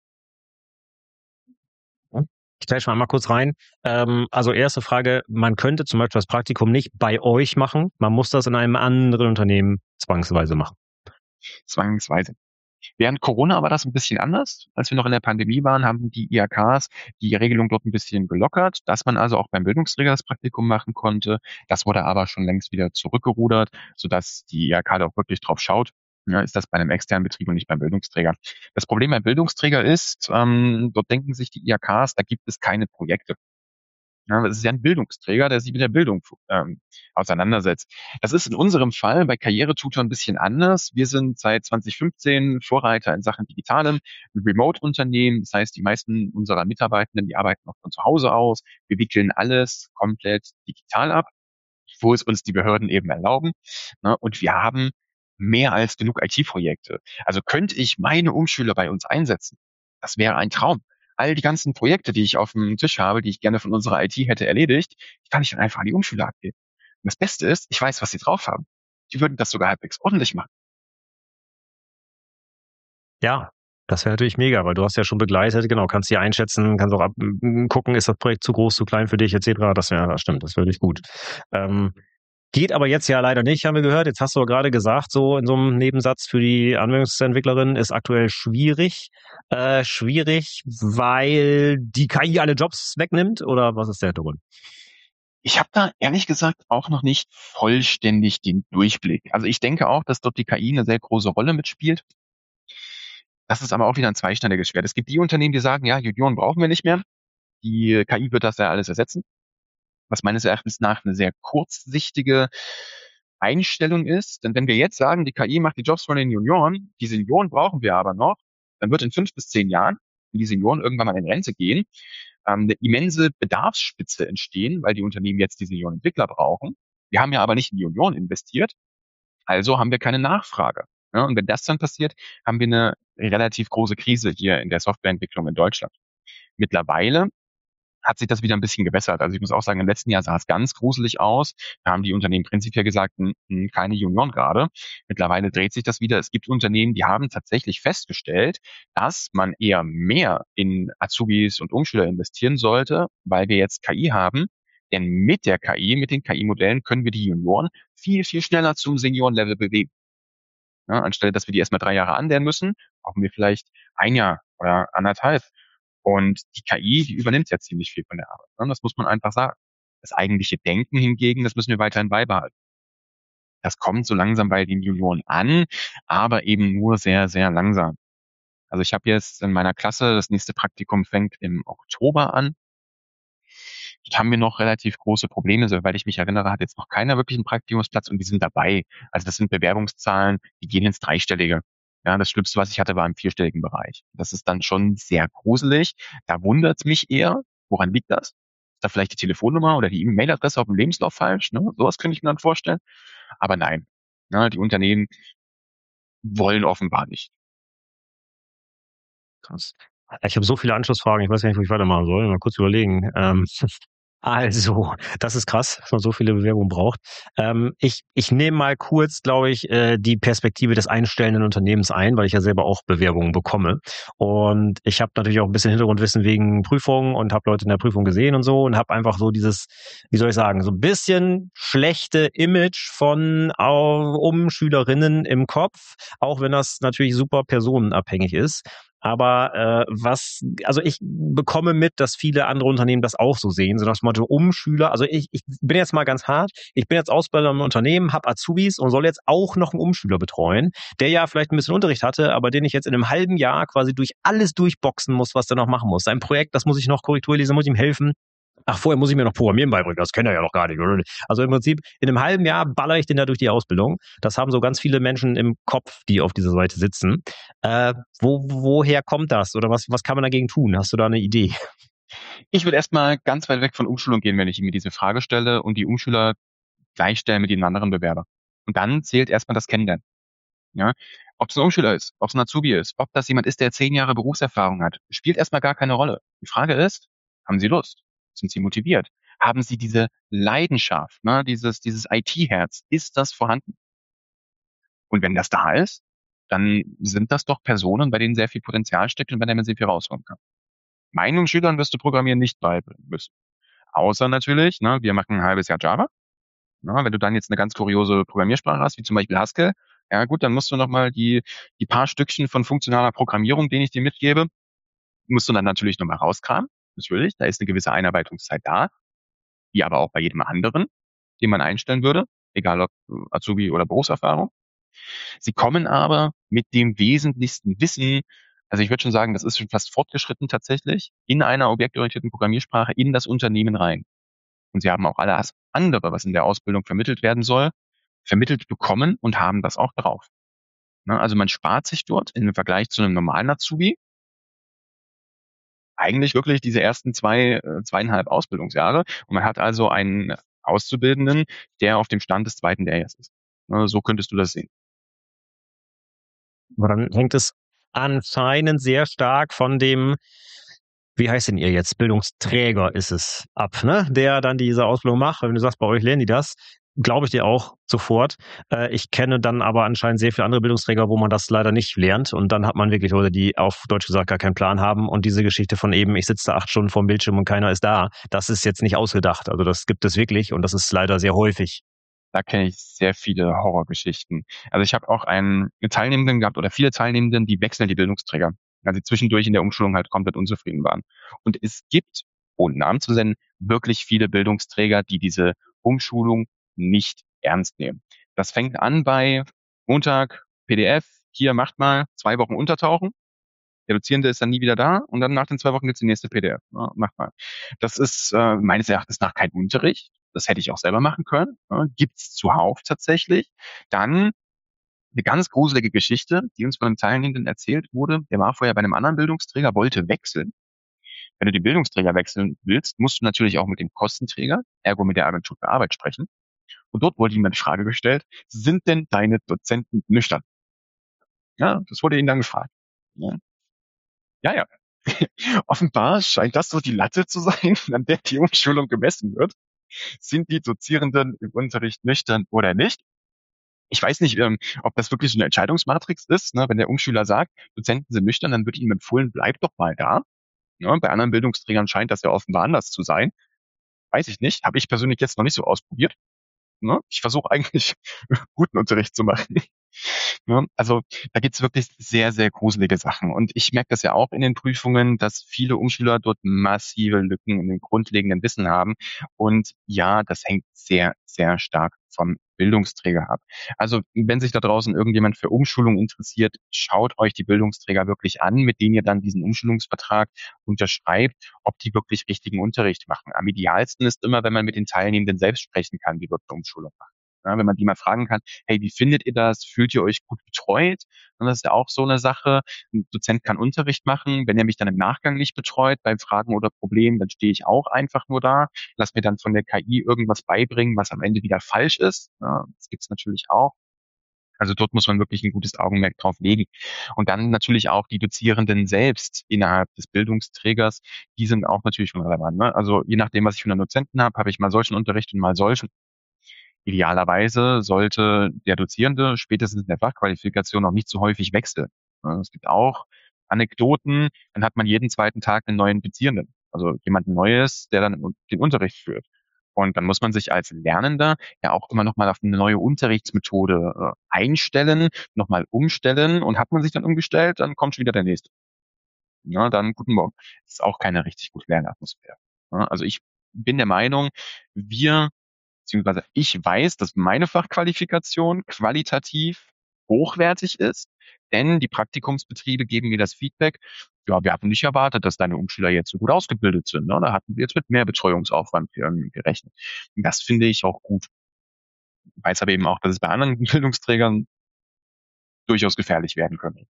Ich gleich mal kurz rein. Also erste Frage, man könnte zum Beispiel das Praktikum nicht bei euch machen, man muss das in einem anderen Unternehmen zwangsweise machen. Zwangsweise. Während Corona war das ein bisschen anders. Als wir noch in der Pandemie waren, haben die IHKs die Regelung dort ein bisschen gelockert, dass man also auch beim Bildungsträger das Praktikum machen konnte. Das wurde aber schon längst wieder zurückgerudert, sodass die IHK da auch wirklich drauf schaut, Ja, ist das bei einem externen Betrieb und nicht beim Bildungsträger. Das Problem beim Bildungsträger ist, dort denken sich die IHKs, da gibt es keine Projekte. Ja, das ist ja ein Bildungsträger, der sich mit der Bildung auseinandersetzt. Das ist in unserem Fall bei Karrieretutor ein bisschen anders. Wir sind seit 2015 Vorreiter in Sachen Digitalem, ein Remote-Unternehmen. Das heißt, die meisten unserer Mitarbeitenden, die arbeiten auch von zu Hause aus. Wir wickeln alles komplett digital ab, wo es uns die Behörden eben erlauben. Ne? Und wir haben mehr als genug IT-Projekte. Also könnte ich meine Umschüler bei uns einsetzen. Das wäre ein Traum. All die ganzen Projekte, die ich auf dem Tisch habe, die ich gerne von unserer IT hätte erledigt, die kann ich dann einfach an die Umschüler abgeben. Und das Beste ist, ich weiß, was sie drauf haben. Die würden das sogar halbwegs ordentlich machen. Ja, das wäre natürlich mega, weil du hast ja schon begleitet, genau, kannst hier einschätzen, kannst auch gucken, ist das Projekt zu groß, zu klein für dich, etc. Das stimmt, das wäre wirklich gut. Ähm, Geht aber jetzt ja leider nicht, haben wir gehört. Jetzt hast du ja gerade gesagt, so in so einem Nebensatz für die Anwendungsentwicklerin ist aktuell schwierig. Schwierig, weil die KI alle Jobs wegnimmt oder was ist der Hintergrund? Ich habe da ehrlich gesagt auch noch nicht vollständig den Durchblick. Also ich denke auch, dass dort die KI eine sehr große Rolle mitspielt. Das ist aber auch wieder ein zweischneidiges Schwert. Es gibt die Unternehmen, die sagen, ja, Junioren brauchen wir nicht mehr. Die KI wird das ja alles ersetzen. Was meines Erachtens nach eine sehr kurzsichtige Einstellung ist. Denn wenn wir jetzt sagen, die KI macht die Jobs von den Junioren, die Senioren brauchen wir aber noch, dann wird in 5 bis 10 Jahren, wenn die Senioren irgendwann mal in Rente gehen, eine immense Bedarfsspitze entstehen, weil die Unternehmen jetzt die Seniorenentwickler brauchen. Wir haben ja aber nicht in die Junioren investiert, also haben wir keine Nachfrage. Ja, und wenn das dann passiert, haben wir eine relativ große Krise hier in der Softwareentwicklung in Deutschland. Mittlerweile hat sich das wieder ein bisschen gebessert. Also ich muss auch sagen, im letzten Jahr sah es ganz gruselig aus. Da haben die Unternehmen prinzipiell gesagt, keine Junioren gerade. Mittlerweile dreht sich das wieder. Es gibt Unternehmen, die haben tatsächlich festgestellt, dass man eher mehr in Azubis und Umschüler investieren sollte, weil wir jetzt KI haben. Denn mit der KI, mit den KI-Modellen können wir die Junioren viel, viel schneller zum Seniorenlevel bewegen. Ja, anstelle, dass wir die erstmal 3 Jahre anlernen müssen, brauchen wir vielleicht ein Jahr oder anderthalb. Und die KI, die übernimmt ja ziemlich viel von der Arbeit. Ne? Das muss man einfach sagen. Das eigentliche Denken hingegen, das müssen wir weiterhin beibehalten. Das kommt so langsam bei den Junioren an, aber eben nur sehr, sehr langsam. Also ich habe jetzt in meiner Klasse, das nächste Praktikum fängt im Oktober an. Dort haben wir noch relativ große Probleme, soweit ich mich erinnere, hat jetzt noch keiner wirklich einen Praktikumsplatz und die sind dabei. Also das sind Bewerbungszahlen, die gehen ins Dreistellige. Ja, das Schlimmste, was ich hatte, war im vierstelligen Bereich. Das ist dann schon sehr gruselig. Da wundert es mich eher. Woran liegt das? Ist da vielleicht die Telefonnummer oder die E-Mail-Adresse auf dem Lebenslauf falsch? Ne? Sowas könnte ich mir dann vorstellen. Aber nein. Ja, die Unternehmen wollen offenbar nicht. Krass. Ich habe so viele Anschlussfragen, ich weiß gar nicht, wo ich weitermachen soll. Mal kurz überlegen. Also, das ist krass, dass man so viele Bewerbungen braucht. Ich nehme mal kurz, glaube ich, die Perspektive des einstellenden Unternehmens ein, weil ich ja selber auch Bewerbungen bekomme. Und ich habe natürlich auch ein bisschen Hintergrundwissen wegen Prüfungen und habe Leute in der Prüfung gesehen und so und habe einfach so dieses, wie soll ich sagen, so ein bisschen schlechte Image von Umschülerinnen im Kopf, auch wenn das natürlich super personenabhängig ist. Aber also ich bekomme mit, dass viele andere Unternehmen das auch so sehen, so nach dem Motto Umschüler. Also ich bin jetzt mal ganz hart, ich bin jetzt Ausbilder im Unternehmen, habe Azubis und soll jetzt auch noch einen Umschüler betreuen, der ja vielleicht ein bisschen Unterricht hatte, aber den ich jetzt in einem halben Jahr quasi durch alles durchboxen muss, was der noch machen muss. Sein Projekt, das muss ich noch Korrektur lesen, muss ich ihm helfen. Ach, vorher muss ich mir noch Programmieren beibringen, das kennt er ja noch gar nicht. Oder? Also im Prinzip, in einem halben Jahr baller ich den da durch die Ausbildung. Das haben so ganz viele Menschen im Kopf, die auf dieser Seite sitzen. Woher kommt das? Oder was kann man dagegen tun? Hast du da eine Idee? Ich würde erstmal ganz weit weg von Umschulung gehen, wenn ich mir diese Frage stelle und die Umschüler gleichstellen mit den anderen Bewerbern. Und dann zählt erstmal das Kennenlernen. Ja? Ob es ein Umschüler ist, ob es ein Azubi ist, ob das jemand ist, der 10 Jahre Berufserfahrung hat, spielt erstmal gar keine Rolle. Die Frage ist, haben Sie Lust? Sind Sie motiviert? Haben Sie diese Leidenschaft, ne? Dieses IT-Herz? Ist das vorhanden? Und wenn das da ist, dann sind das doch Personen, bei denen sehr viel Potenzial steckt und bei denen man sehr viel rausholen kann. Meinen Schülern wirst du Programmieren nicht beibringen müssen. Außer natürlich, ne, wir machen ein halbes Jahr Java. Na, wenn du dann jetzt eine ganz kuriose Programmiersprache hast, wie zum Beispiel Haskell, ja gut, dann musst du nochmal die paar Stückchen von funktionaler Programmierung, den ich dir mitgebe, musst du dann natürlich nochmal rauskramen. Natürlich, da ist eine gewisse Einarbeitungszeit da, wie aber auch bei jedem anderen, den man einstellen würde, egal ob Azubi oder Berufserfahrung. Sie kommen aber mit dem wesentlichsten Wissen, also ich würde schon sagen, das ist schon fast fortgeschritten tatsächlich, in einer objektorientierten Programmiersprache in das Unternehmen rein. Und sie haben auch alles andere, was in der Ausbildung vermittelt werden soll, vermittelt bekommen und haben das auch drauf. Ne, also man spart sich dort im Vergleich zu einem normalen Azubi eigentlich wirklich diese ersten 2,5 Ausbildungsjahre. Und man hat also einen Auszubildenden, der auf dem Stand des zweiten Lehrjahres ist. Ne, so könntest du das sehen. Aber dann hängt es anscheinend sehr stark von dem, wie heißt denn ihr jetzt? Bildungsträger ist es ab, ne? Der dann diese Ausbildung macht. Wenn du sagst, bei euch lernen die das, glaube ich dir auch sofort. Ich kenne dann aber anscheinend sehr viele andere Bildungsträger, wo man das leider nicht lernt. Und dann hat man wirklich Leute, die auf Deutsch gesagt gar keinen Plan haben. Und diese Geschichte von eben, ich sitze da 8 Stunden vorm Bildschirm und keiner ist da, das ist jetzt nicht ausgedacht. Also das gibt es wirklich und das ist leider sehr häufig. Da kenne ich sehr viele Horrorgeschichten. Also ich habe auch einen Teilnehmenden gehabt oder viele Teilnehmenden, die wechseln die Bildungsträger, weil sie zwischendurch in der Umschulung halt komplett unzufrieden waren. Und es gibt, ohne Namen zu nennen, wirklich viele Bildungsträger, die diese Umschulung nicht ernst nehmen. Das fängt an bei Montag, PDF, hier macht mal 2 Wochen untertauchen. Der Dozierende ist dann nie wieder da und dann nach den 2 Wochen gibt's die nächste PDF. Ja, mach mal. Das ist meines Erachtens nach kein Unterricht. Das hätte ich auch selber machen können. Ja, gibt's zuhauf tatsächlich. Dann eine ganz gruselige Geschichte, die uns von einem Teilnehmenden erzählt wurde. Der war vorher bei einem anderen Bildungsträger, wollte wechseln. Wenn du die Bildungsträger wechseln willst, musst du natürlich auch mit dem Kostenträger, ergo mit der Agentur für Arbeit sprechen. Und dort wurde ihm eine Frage gestellt, sind denn deine Dozenten nüchtern? Ja, das wurde ihnen dann gefragt. Ja, ja. Ja. Offenbar scheint das so die Latte zu sein, an der die Umschulung gemessen wird. Sind die Dozierenden im Unterricht nüchtern oder nicht? Ich weiß nicht, ob das wirklich so eine Entscheidungsmatrix ist. Ne? Wenn der Umschüler sagt, Dozenten sind nüchtern, dann wird ihm empfohlen, bleib doch mal da. Ja, bei anderen Bildungsträgern scheint das ja offenbar anders zu sein. Weiß ich nicht. Habe ich persönlich jetzt noch nicht so ausprobiert. Ne? Ich versuche eigentlich guten Unterricht zu machen. Ne? Also da gibt's wirklich sehr, sehr gruselige Sachen. Und ich merke das ja auch in den Prüfungen, dass viele Umschüler dort massive Lücken in den grundlegenden Wissen haben. Und ja, das hängt sehr, sehr stark vom Bildungsträger ab. Also wenn sich da draußen irgendjemand für Umschulung interessiert, schaut euch die Bildungsträger wirklich an, mit denen ihr dann diesen Umschulungsvertrag unterschreibt, ob die wirklich richtigen Unterricht machen. Am idealsten ist immer, wenn man mit den Teilnehmenden selbst sprechen kann, wie wird eine Umschulung machen. Ja, wenn man die mal fragen kann, hey, wie findet ihr das? Fühlt ihr euch gut betreut? Und das ist ja auch so eine Sache. Ein Dozent kann Unterricht machen. Wenn er mich dann im Nachgang nicht betreut bei Fragen oder Problemen, dann stehe ich auch einfach nur da, lass mir dann von der KI irgendwas beibringen, was am Ende wieder falsch ist. Ja, das gibt's natürlich auch. Also dort muss man wirklich ein gutes Augenmerk drauf legen. Und dann natürlich auch die Dozierenden selbst innerhalb des Bildungsträgers, die sind auch natürlich schon relevant. Ne? Also je nachdem, was ich für einen Dozenten habe ich mal solchen Unterricht und mal solchen. Idealerweise sollte der Dozierende spätestens in der Fachqualifikation auch nicht so häufig wechseln. Ja, es gibt auch Anekdoten, dann hat man jeden zweiten Tag einen neuen Dozierenden. Also jemand Neues, der dann den Unterricht führt. Und dann muss man sich als Lernender ja auch immer nochmal auf eine neue Unterrichtsmethode einstellen, nochmal umstellen. Und hat man sich dann umgestellt, dann kommt schon wieder der nächste. Ja, dann guten Morgen. Das ist auch keine richtig gute Lernatmosphäre. Ja, also ich bin der Meinung, beziehungsweise ich weiß, dass meine Fachqualifikation qualitativ hochwertig ist, denn die Praktikumsbetriebe geben mir das Feedback, ja, wir hatten nicht erwartet, dass deine Umschüler jetzt so gut ausgebildet sind. Ne? Da hatten wir jetzt mit mehr Betreuungsaufwand gerechnet. Und das finde ich auch gut. Ich weiß aber eben auch, dass es bei anderen Bildungsträgern durchaus gefährlich werden könnte.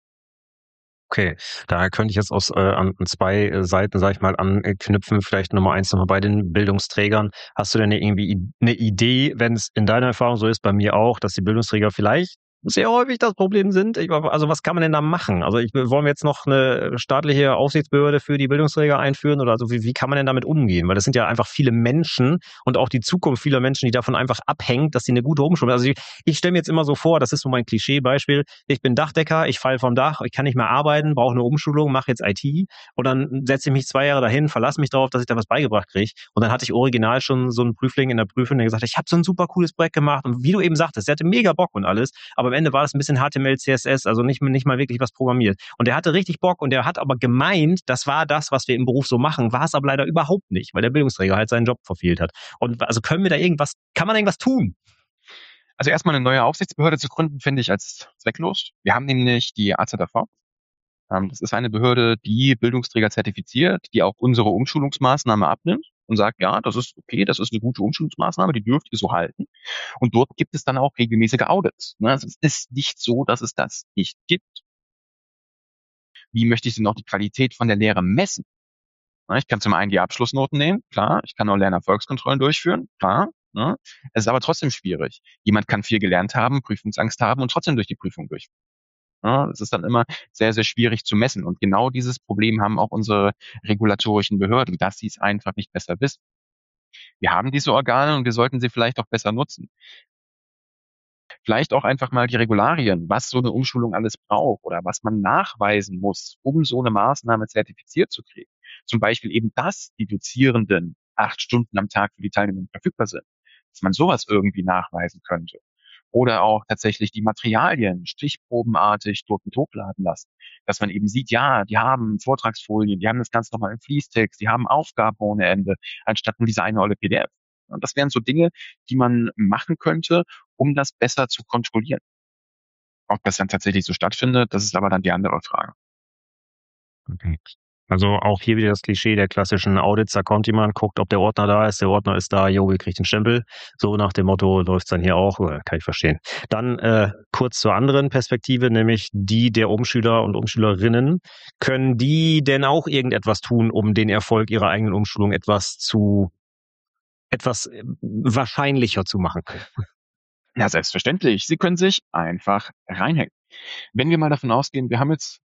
Okay, da könnte ich jetzt an 2 Seiten, sag ich mal, anknüpfen. Vielleicht Nummer 1 nochmal bei den Bildungsträgern. Hast du denn irgendwie eine Idee, wenn es in deiner Erfahrung so ist, bei mir auch, dass die Bildungsträger vielleicht sehr häufig das Problem sind? Also was kann man denn da machen? Also wollen wir jetzt noch eine staatliche Aufsichtsbehörde für die Bildungsträger einführen oder also wie kann man denn damit umgehen? Weil das sind ja einfach viele Menschen und auch die Zukunft vieler Menschen, die davon einfach abhängt, dass sie eine gute Umschulung. Also ich stelle mir jetzt immer so vor, das ist so mein Klischeebeispiel. Ich bin Dachdecker, ich falle vom Dach, ich kann nicht mehr arbeiten, brauche eine Umschulung, mache jetzt IT und dann setze ich mich 2 Jahre dahin, verlasse mich darauf, dass ich da was beigebracht kriege. Und dann hatte ich original schon so einen Prüfling in der Prüfung, der gesagt hat, ich habe so ein super cooles Projekt gemacht und wie du eben sagtest, der hatte mega Bock und alles, aber am Ende war das ein bisschen HTML, CSS, also nicht mal wirklich was programmiert. Und der hatte richtig Bock und der hat aber gemeint, das war das, was wir im Beruf so machen, war es aber leider überhaupt nicht, weil der Bildungsträger halt seinen Job verfehlt hat. Und also kann man irgendwas tun? Also erstmal eine neue Aufsichtsbehörde zu gründen, finde ich als zwecklos. Wir haben nämlich die AZV. Das ist eine Behörde, die Bildungsträger zertifiziert, die auch unsere Umschulungsmaßnahme abnimmt und sagt, ja, das ist okay, das ist eine gute Umschulungsmaßnahme, die dürft ihr so halten. Und dort gibt es dann auch regelmäßige Audits. Ne? Also es ist nicht so, dass es das nicht gibt. Wie möchte ich denn auch die Qualität von der Lehre messen? Ich kann zum einen die Abschlussnoten nehmen, klar. Ich kann auch Lernerfolgskontrollen durchführen, klar. Ne? Es ist aber trotzdem schwierig. Jemand kann viel gelernt haben, Prüfungsangst haben und trotzdem durch die Prüfung durchführen. Ja, das ist dann immer sehr, sehr schwierig zu messen. Und genau dieses Problem haben auch unsere regulatorischen Behörden, dass sie es einfach nicht besser wissen. Wir haben diese Organe und wir sollten sie vielleicht auch besser nutzen. Vielleicht auch einfach mal die Regularien, was so eine Umschulung alles braucht oder was man nachweisen muss, um so eine Maßnahme zertifiziert zu kriegen. Zum Beispiel eben, dass die Dozierenden 8 Stunden am Tag für die Teilnehmer verfügbar sind. Dass man sowas irgendwie nachweisen könnte. Oder auch tatsächlich die Materialien stichprobenartig dort mit hochladen lassen. Dass man eben sieht, ja, die haben Vortragsfolien, die haben das Ganze nochmal im Fließtext, die haben Aufgaben ohne Ende, anstatt nur diese eine olle PDF. Und das wären so Dinge, die man machen könnte, um das besser zu kontrollieren. Ob das dann tatsächlich so stattfindet, das ist aber dann die andere Frage. Okay. Also auch hier wieder das Klischee der klassischen Audits, da kommt jemand, guckt, ob der Ordner da ist, der Ordner ist da, jo, ihr kriegt den Stempel. So nach dem Motto läuft's dann hier auch, kann ich verstehen. Dann kurz zur anderen Perspektive, nämlich die der Umschüler und Umschülerinnen. Können die denn auch irgendetwas tun, um den Erfolg ihrer eigenen Umschulung etwas wahrscheinlicher zu machen? Ja, selbstverständlich. Sie können sich einfach reinhängen. Wenn wir mal davon ausgehen, wir haben jetzt,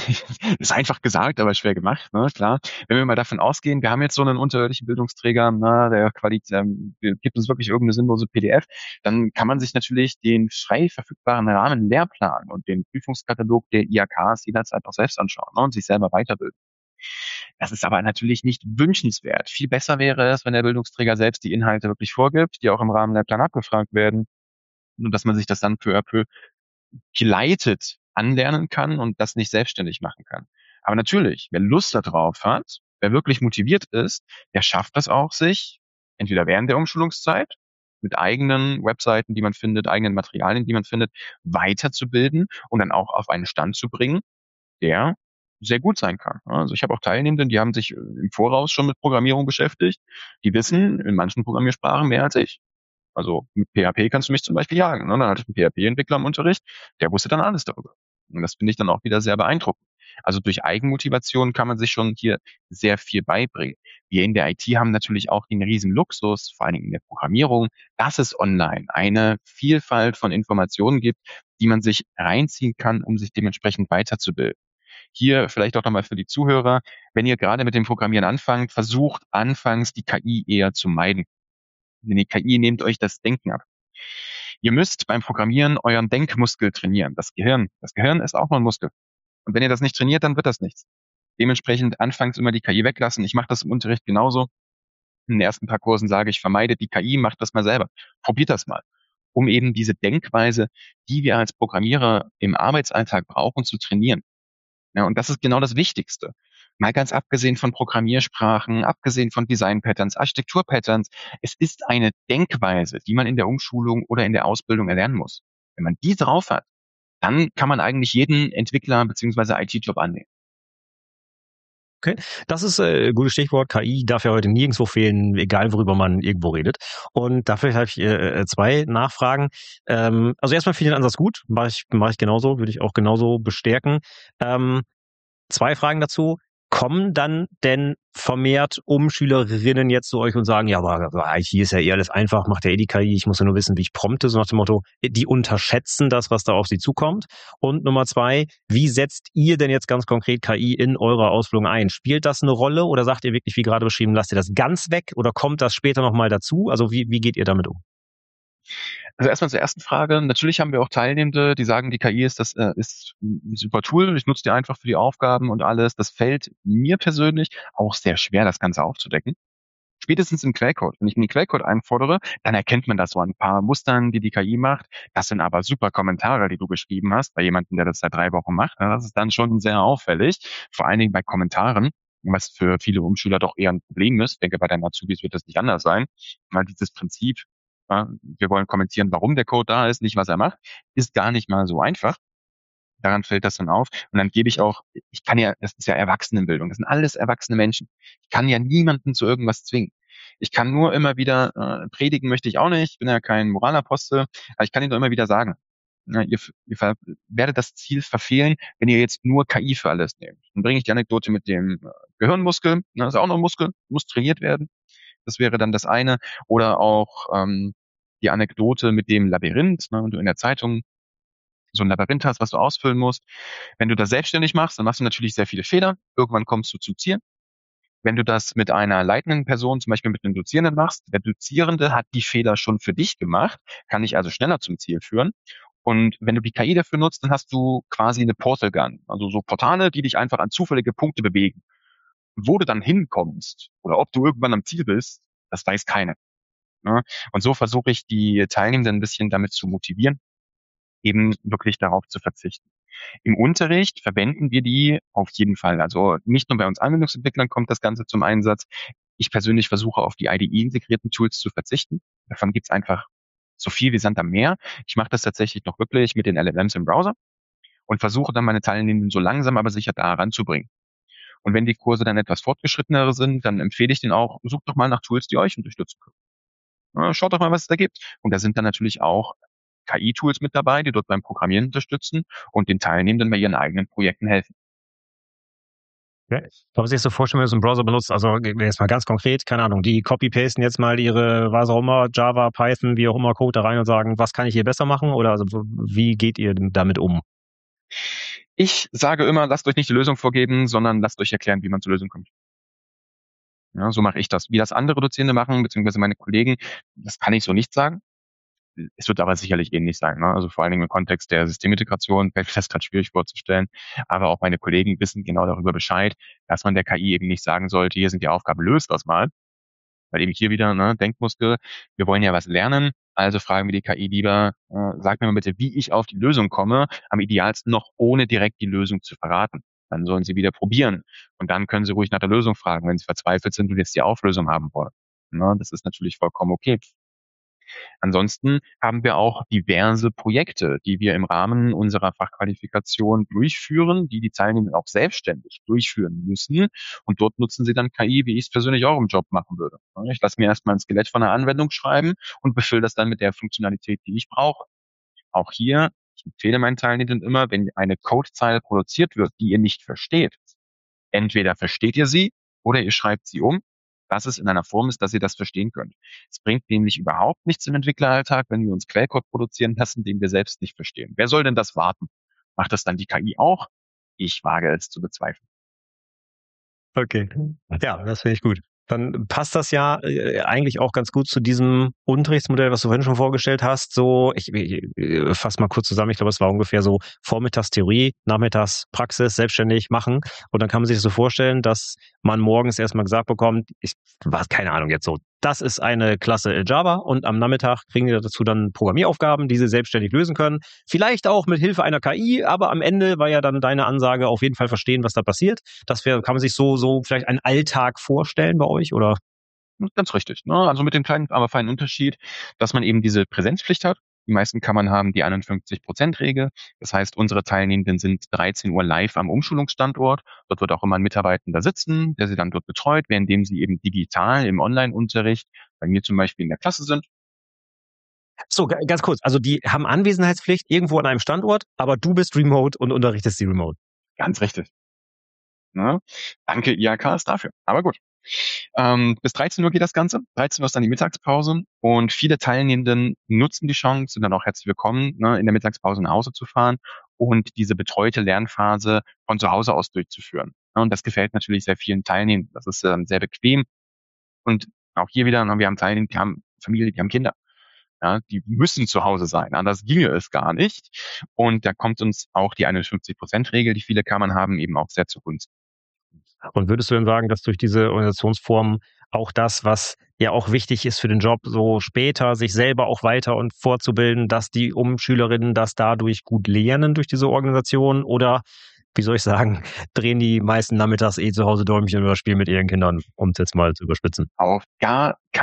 ist einfach gesagt, aber schwer gemacht, ne, klar. Wenn wir mal davon ausgehen, wir haben jetzt so einen unterirdischen Bildungsträger, na, der gibt uns wirklich irgendeine sinnlose PDF, dann kann man sich natürlich den frei verfügbaren Rahmenlehrplan und den Prüfungskatalog der IHKs jederzeit auch selbst anschauen, ne, und sich selber weiterbilden. Das ist aber natürlich nicht wünschenswert. Viel besser wäre es, wenn der Bildungsträger selbst die Inhalte wirklich vorgibt, die auch im Rahmenlehrplan abgefragt werden, und dass man sich das dann peu à peu geleitet anlernen kann und das nicht selbstständig machen kann. Aber natürlich, wer Lust darauf hat, wer wirklich motiviert ist, der schafft das auch, sich entweder während der Umschulungszeit mit eigenen Webseiten, die man findet, eigenen Materialien, die man findet, weiterzubilden und dann auch auf einen Stand zu bringen, der sehr gut sein kann. Also ich habe auch Teilnehmenden, die haben sich im Voraus schon mit Programmierung beschäftigt. Die wissen in manchen Programmiersprachen mehr als ich. Also mit PHP kannst du mich zum Beispiel jagen. Ne? Dann hatte ich einen PHP-Entwickler im Unterricht, der wusste dann alles darüber. Und das finde ich dann auch wieder sehr beeindruckend. Also durch Eigenmotivation kann man sich schon hier sehr viel beibringen. Wir in der IT haben natürlich auch den riesen Luxus, vor allen Dingen in der Programmierung, dass es online eine Vielfalt von Informationen gibt, die man sich reinziehen kann, um sich dementsprechend weiterzubilden. Hier vielleicht auch nochmal für die Zuhörer, wenn ihr gerade mit dem Programmieren anfangt, versucht anfangs die KI eher zu meiden. Denn die KI nehmt euch das Denken ab. Ihr müsst beim Programmieren euren Denkmuskel trainieren. Das Gehirn. Das Gehirn ist auch mal ein Muskel. Und wenn ihr das nicht trainiert, dann wird das nichts. Dementsprechend anfangs immer die KI weglassen. Ich mache das im Unterricht genauso. In den ersten paar Kursen sage ich, vermeidet die KI, macht das mal selber. Probiert das mal. Um eben diese Denkweise, die wir als Programmierer im Arbeitsalltag brauchen, zu trainieren. Ja, und das ist genau das Wichtigste. Mal ganz abgesehen von Programmiersprachen, abgesehen von Design-Patterns, Architektur-Patterns. Es ist eine Denkweise, die man in der Umschulung oder in der Ausbildung erlernen muss. Wenn man die drauf hat, dann kann man eigentlich jeden Entwickler bzw. IT-Job annehmen. Okay, das ist gutes Stichwort. KI darf ja heute nirgendwo fehlen, egal worüber man irgendwo redet. Und dafür habe ich zwei Nachfragen. Also erstmal finde ich den Ansatz gut, mach ich genauso, würde ich auch genauso bestärken. Zwei Fragen dazu. Kommen dann denn vermehrt Umschülerinnen jetzt zu euch und sagen, ja, aber IT ist ja eh alles einfach, macht ja eh die KI, ich muss ja nur wissen, wie ich prompte, so nach dem Motto, die unterschätzen das, was da auf sie zukommt. Und Nummer zwei, wie setzt ihr denn jetzt ganz konkret KI in eurer Ausbildung ein? Spielt das eine Rolle oder sagt ihr wirklich, wie gerade beschrieben, lasst ihr das ganz weg oder kommt das später nochmal dazu? Also wie geht ihr damit um? Also erstmal zur ersten Frage. Natürlich haben wir auch Teilnehmende, die sagen, die KI ist ein super Tool. Ich nutze die einfach für die Aufgaben und alles. Das fällt mir persönlich auch sehr schwer, das Ganze aufzudecken. Spätestens im Quellcode. Wenn ich einen Quellcode einfordere, dann erkennt man das so an ein paar Mustern, die die KI macht. Das sind aber super Kommentare, die du geschrieben hast, bei jemandem, der das seit 3 Wochen macht. Das ist dann schon sehr auffällig. Vor allen Dingen bei Kommentaren, was für viele Umschüler doch eher ein Problem ist. Ich denke, bei deinen Azubis wird das nicht anders sein, weil dieses Prinzip Ja, wir wollen kommentieren, warum der Code da ist, nicht was er macht. Ist gar nicht mal so einfach. Daran fällt das dann auf. Und dann gebe ich auch, das ist ja Erwachsenenbildung, das sind alles erwachsene Menschen. Ich kann ja niemanden zu irgendwas zwingen. Ich kann nur immer wieder, predigen möchte ich auch nicht, ich bin ja kein Moralapostel, aber ich kann ihnen doch immer wieder sagen, na, ihr werdet das Ziel verfehlen, wenn ihr jetzt nur KI für alles nehmt. Dann bringe ich die Anekdote mit dem Gehirnmuskel, das ist auch noch ein Muskel, muss trainiert werden. Das wäre dann das eine. Oder auch die Anekdote mit dem Labyrinth, ne, wenn du in der Zeitung so ein Labyrinth hast, was du ausfüllen musst. Wenn du das selbstständig machst, dann machst du natürlich sehr viele Fehler. Irgendwann kommst du zum Ziel. Wenn du das mit einer leitenden Person, zum Beispiel mit einem Dozierenden machst, der Dozierende hat die Fehler schon für dich gemacht, kann dich also schneller zum Ziel führen. Und wenn du die KI dafür nutzt, dann hast du quasi eine Portal Gun, also so Portale, die dich einfach an zufällige Punkte bewegen. Wo du dann hinkommst oder ob du irgendwann am Ziel bist, das weiß keiner. Ne? Und so versuche ich die Teilnehmenden ein bisschen damit zu motivieren, eben wirklich darauf zu verzichten. Im Unterricht verwenden wir die auf jeden Fall. Also nicht nur bei uns Anwendungsentwicklern kommt das Ganze zum Einsatz. Ich persönlich versuche auf die IDE-integrierten Tools zu verzichten. Davon gibt's einfach so viel wie Sand am Meer. Ich mache das tatsächlich noch wirklich mit den LLMs im Browser und versuche dann meine Teilnehmenden so langsam aber sicher da ranzubringen. Und wenn die Kurse dann etwas fortgeschrittener sind, dann empfehle ich denen auch, sucht doch mal nach Tools, die euch unterstützen können. Schaut doch mal, was es da gibt. Und da sind dann natürlich auch KI-Tools mit dabei, die dort beim Programmieren unterstützen und den Teilnehmenden bei ihren eigenen Projekten helfen. Ja. Kann man sich das so vorstellen, wenn du so einen Browser benutzt? Also jetzt mal ganz konkret, keine Ahnung, die copy-pasten jetzt mal ihre, was auch immer, Java, Python, wie auch immer, Code da rein und sagen, was kann ich hier besser machen? Oder also wie geht ihr denn damit um? Ich sage immer, lasst euch nicht die Lösung vorgeben, sondern lasst euch erklären, wie man zur Lösung kommt. Ja, so mache ich das. Wie das andere Dozierende machen, beziehungsweise meine Kollegen, das kann ich so nicht sagen. Es wird aber sicherlich ähnlich sein. Ne? Also vor allen Dingen im Kontext der Systemintegration fällt mir das gerade schwierig vorzustellen. Aber auch meine Kollegen wissen genau darüber Bescheid, dass man der KI eben nicht sagen sollte, hier sind die Aufgaben, löst das mal. Weil eben hier wieder, ne, Denkmuskel, wir wollen ja was lernen, also fragen wir die KI lieber, sag mir mal bitte, wie ich auf die Lösung komme, am idealsten noch ohne direkt die Lösung zu verraten. Dann sollen sie wieder probieren. Und dann können sie ruhig nach der Lösung fragen, wenn sie verzweifelt sind und jetzt die Auflösung haben wollen. Ne, das ist natürlich vollkommen okay. Ansonsten haben wir auch diverse Projekte, die wir im Rahmen unserer Fachqualifikation durchführen, die die Teilnehmer auch selbstständig durchführen müssen. Und dort nutzen sie dann KI, wie ich es persönlich auch im Job machen würde. Ich lasse mir erstmal ein Skelett von einer Anwendung schreiben und befülle das dann mit der Funktionalität, die ich brauche. Auch hier, ich empfehle meinen Teilnehmern immer, wenn eine Codezeile produziert wird, die ihr nicht versteht, entweder versteht ihr sie oder ihr schreibt sie um, dass es in einer Form ist, dass ihr das verstehen könnt. Es bringt nämlich überhaupt nichts im Entwickleralltag, wenn wir uns Quellcode produzieren lassen, den wir selbst nicht verstehen. Wer soll denn das warten? Macht das dann die KI auch? Ich wage es zu bezweifeln. Okay. Ja, das finde ich gut. Dann passt das ja eigentlich auch ganz gut zu diesem Unterrichtsmodell, was du vorhin schon vorgestellt hast. So, ich fasse mal kurz zusammen. Ich glaube, es war ungefähr so vormittags Theorie, nachmittags Praxis, selbstständig machen. Und dann kann man sich das so vorstellen, dass man morgens erstmal gesagt bekommt, ich war keine Ahnung jetzt so, das ist eine Klasse in Java und am Nachmittag kriegen die dazu dann Programmieraufgaben, die sie selbstständig lösen können. Vielleicht auch mit Hilfe einer KI, aber am Ende war ja dann deine Ansage auf jeden Fall verstehen, was da passiert. Kann man sich so vielleicht einen Alltag vorstellen bei euch, oder? Ganz richtig. Ne? Also mit dem kleinen, aber feinen Unterschied, dass man eben diese Präsenzpflicht hat. Die meisten Kammern haben die 51%-Regel. Das heißt, unsere Teilnehmenden sind 13 Uhr live am Umschulungsstandort. Dort wird auch immer ein Mitarbeitender sitzen, der sie dann dort betreut, währenddem sie eben digital im Online-Unterricht bei mir zum Beispiel in der Klasse sind. So, ganz kurz. Also die haben Anwesenheitspflicht irgendwo an einem Standort, aber du bist remote und unterrichtest sie remote. Ganz richtig. Ne? Danke IHKs dafür. Aber gut. Bis 13 Uhr geht das Ganze. 13 Uhr ist dann die Mittagspause und viele Teilnehmenden nutzen die Chance, sind dann auch herzlich willkommen, ne, in der Mittagspause nach Hause zu fahren und diese betreute Lernphase von zu Hause aus durchzuführen. Und das gefällt natürlich sehr vielen Teilnehmenden. Das ist sehr bequem. Und auch hier wieder, wir haben Teilnehmer, die haben Familie, die haben Kinder. Ja, die müssen zu Hause sein, anders ginge es gar nicht. Und da kommt uns auch die 51%-Regel, die viele Kammern haben, eben auch sehr zugunsten. Und würdest du denn sagen, dass durch diese Organisationsform auch das, was ja auch wichtig ist für den Job, so später sich selber auch weiter und fortzubilden, dass die Umschülerinnen das dadurch gut lernen durch diese Organisation? Oder, wie soll ich sagen, drehen die meisten nachmittags zu Hause Däumchen oder spielen mit ihren Kindern, um es jetzt mal zu überspitzen? Auf gar keinen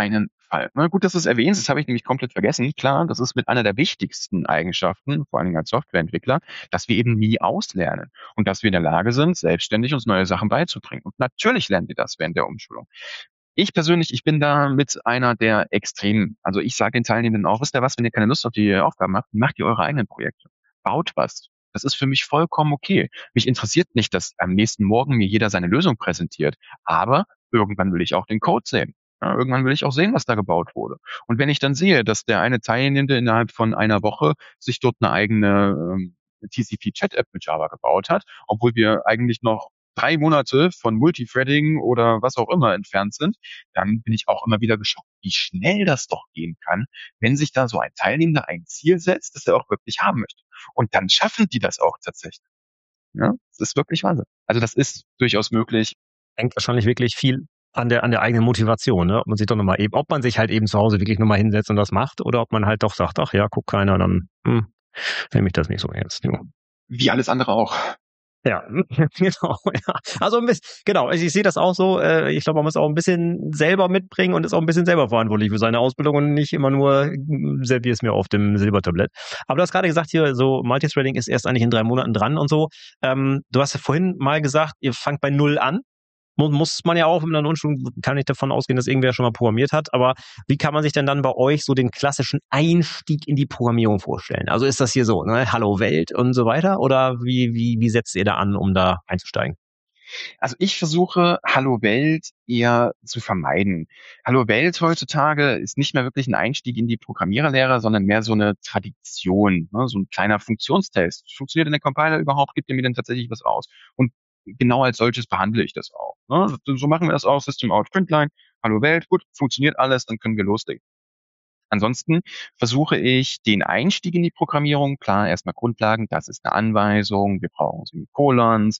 Fall. Na gut, dass du es erwähnst, das habe ich nämlich komplett vergessen. Klar, das ist mit einer der wichtigsten Eigenschaften, vor allen Dingen als Softwareentwickler, dass wir eben nie auslernen und dass wir in der Lage sind, selbstständig uns neue Sachen beizubringen. Und natürlich lernen wir das während der Umschulung. Ich persönlich, ich bin da mit einer der Extremen. Also ich sage den Teilnehmenden auch, wisst ihr was, wenn ihr keine Lust auf die Aufgaben habt, macht ihr eure eigenen Projekte. Baut was. Das ist für mich vollkommen okay. Mich interessiert nicht, dass am nächsten Morgen mir jeder seine Lösung präsentiert. Aber irgendwann will ich auch den Code sehen. Ja, irgendwann will ich auch sehen, was da gebaut wurde. Und wenn ich dann sehe, dass der eine Teilnehmende innerhalb von einer Woche sich dort eine eigene TCP-Chat-App mit Java gebaut hat, obwohl wir eigentlich noch 3 Monate von Multithreading oder was auch immer entfernt sind, dann bin ich auch immer wieder geschockt, wie schnell das doch gehen kann, wenn sich da so ein Teilnehmer ein Ziel setzt, das er auch wirklich haben möchte. Und dann schaffen die das auch tatsächlich. Ja, das ist wirklich Wahnsinn. Also das ist durchaus möglich. Hängt wahrscheinlich wirklich viel an der eigenen Motivation, ne? Ob man sich doch nochmal eben, ob man sich halt eben zu Hause wirklich nochmal hinsetzt und das macht, oder ob man halt doch sagt, ach ja, guckt keiner, dann nehme ich das nicht so ernst. Ja. Wie alles andere auch. Ja, genau, ja. Also genau, ich sehe das auch so. Ich glaube, man muss auch ein bisschen selber mitbringen und ist auch ein bisschen selber verantwortlich für seine Ausbildung und nicht immer nur servier es mir auf dem Silbertablett. Aber du hast gerade gesagt, hier so Multithreading ist erst eigentlich in 3 Monaten dran und so. Du hast ja vorhin mal gesagt, ihr fangt bei Null an. Muss man ja auch, in der Grundschule kann ich davon ausgehen, dass irgendwer schon mal programmiert hat, aber wie kann man sich denn dann bei euch so den klassischen Einstieg in die Programmierung vorstellen? Also ist das hier so, ne, Hallo Welt und so weiter, oder wie setzt ihr da an, um da einzusteigen? Also ich versuche Hallo Welt eher zu vermeiden. Hallo Welt heutzutage ist nicht mehr wirklich ein Einstieg in die Programmiererlehre, sondern mehr so eine Tradition, ne? So ein kleiner Funktionstest. Funktioniert denn der Compiler überhaupt? Gibt er mir denn tatsächlich was aus? Und genau als solches behandle ich das auch. Ne? So machen wir das auch. System out Printline. Hallo Welt. Gut, funktioniert alles, dann können wir loslegen. Ansonsten versuche ich den Einstieg in die Programmierung, klar, erstmal Grundlagen, das ist eine Anweisung, wir brauchen Semikolons,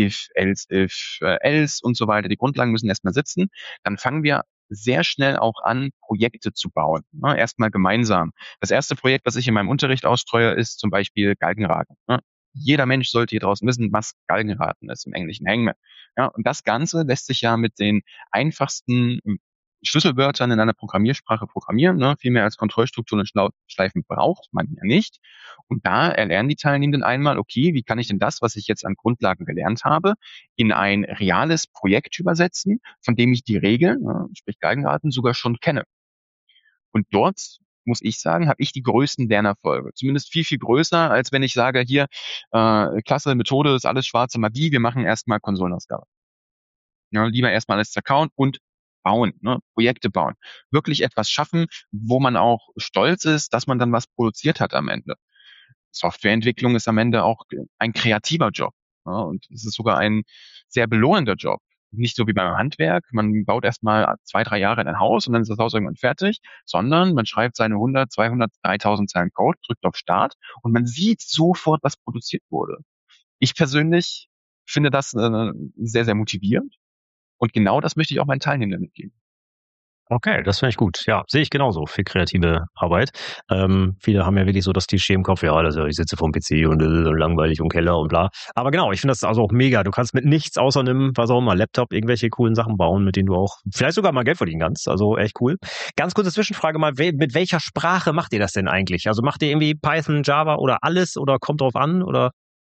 else und so weiter. Die Grundlagen müssen erstmal sitzen. Dann fangen wir sehr schnell auch an, Projekte zu bauen. Ne? Erstmal gemeinsam. Das erste Projekt, was ich in meinem Unterricht ausstreue, ist zum Beispiel Galgenraten. Ne? Jeder Mensch sollte hier draußen wissen, was Galgenraten ist, im Englischen Hangman. Ja, und das Ganze lässt sich ja mit den einfachsten Schlüsselwörtern in einer Programmiersprache programmieren. Ne? Viel mehr als Kontrollstrukturen und Schleifen braucht man ja nicht. Und da erlernen die Teilnehmenden einmal, okay, wie kann ich denn das, was ich jetzt an Grundlagen gelernt habe, in ein reales Projekt übersetzen, von dem ich die Regeln, sprich Galgenraten, sogar schon kenne. Und dort muss ich sagen, habe ich die größten Lernerfolge. Zumindest viel, viel größer, als wenn ich sage, hier, klasse Methode, ist alles schwarze Magie, wir machen erstmal Konsolenausgabe. Ja, lieber erstmal alles zerkauen und bauen, ne? Projekte bauen. Wirklich etwas schaffen, wo man auch stolz ist, dass man dann was produziert hat am Ende. Softwareentwicklung ist am Ende auch ein kreativer Job. Ja, und es ist sogar ein sehr belohnender Job. Nicht so wie beim Handwerk. Man baut erstmal 2, 3 Jahre in ein Haus und dann ist das Haus irgendwann fertig, sondern man schreibt seine 100, 200, 3000 Zeilen Code, drückt auf Start und man sieht sofort, was produziert wurde. Ich persönlich finde das sehr, sehr motivierend. Und genau das möchte ich auch meinen Teilnehmern mitgeben. Okay, das finde ich gut. Ja, sehe ich genauso. Viel kreative Arbeit. Viele haben ja wirklich so das Klischee im Kopf, ja, also ich sitze vorm PC und langweilig und Keller und bla. Aber genau, ich finde das also auch mega. Du kannst mit nichts außer einem, was auch immer, Laptop irgendwelche coolen Sachen bauen, mit denen du auch vielleicht sogar mal Geld verdienen kannst. Also echt cool. Ganz kurze Zwischenfrage mal, mit welcher Sprache macht ihr das denn eigentlich? Also macht ihr irgendwie Python, Java oder alles oder kommt drauf an oder?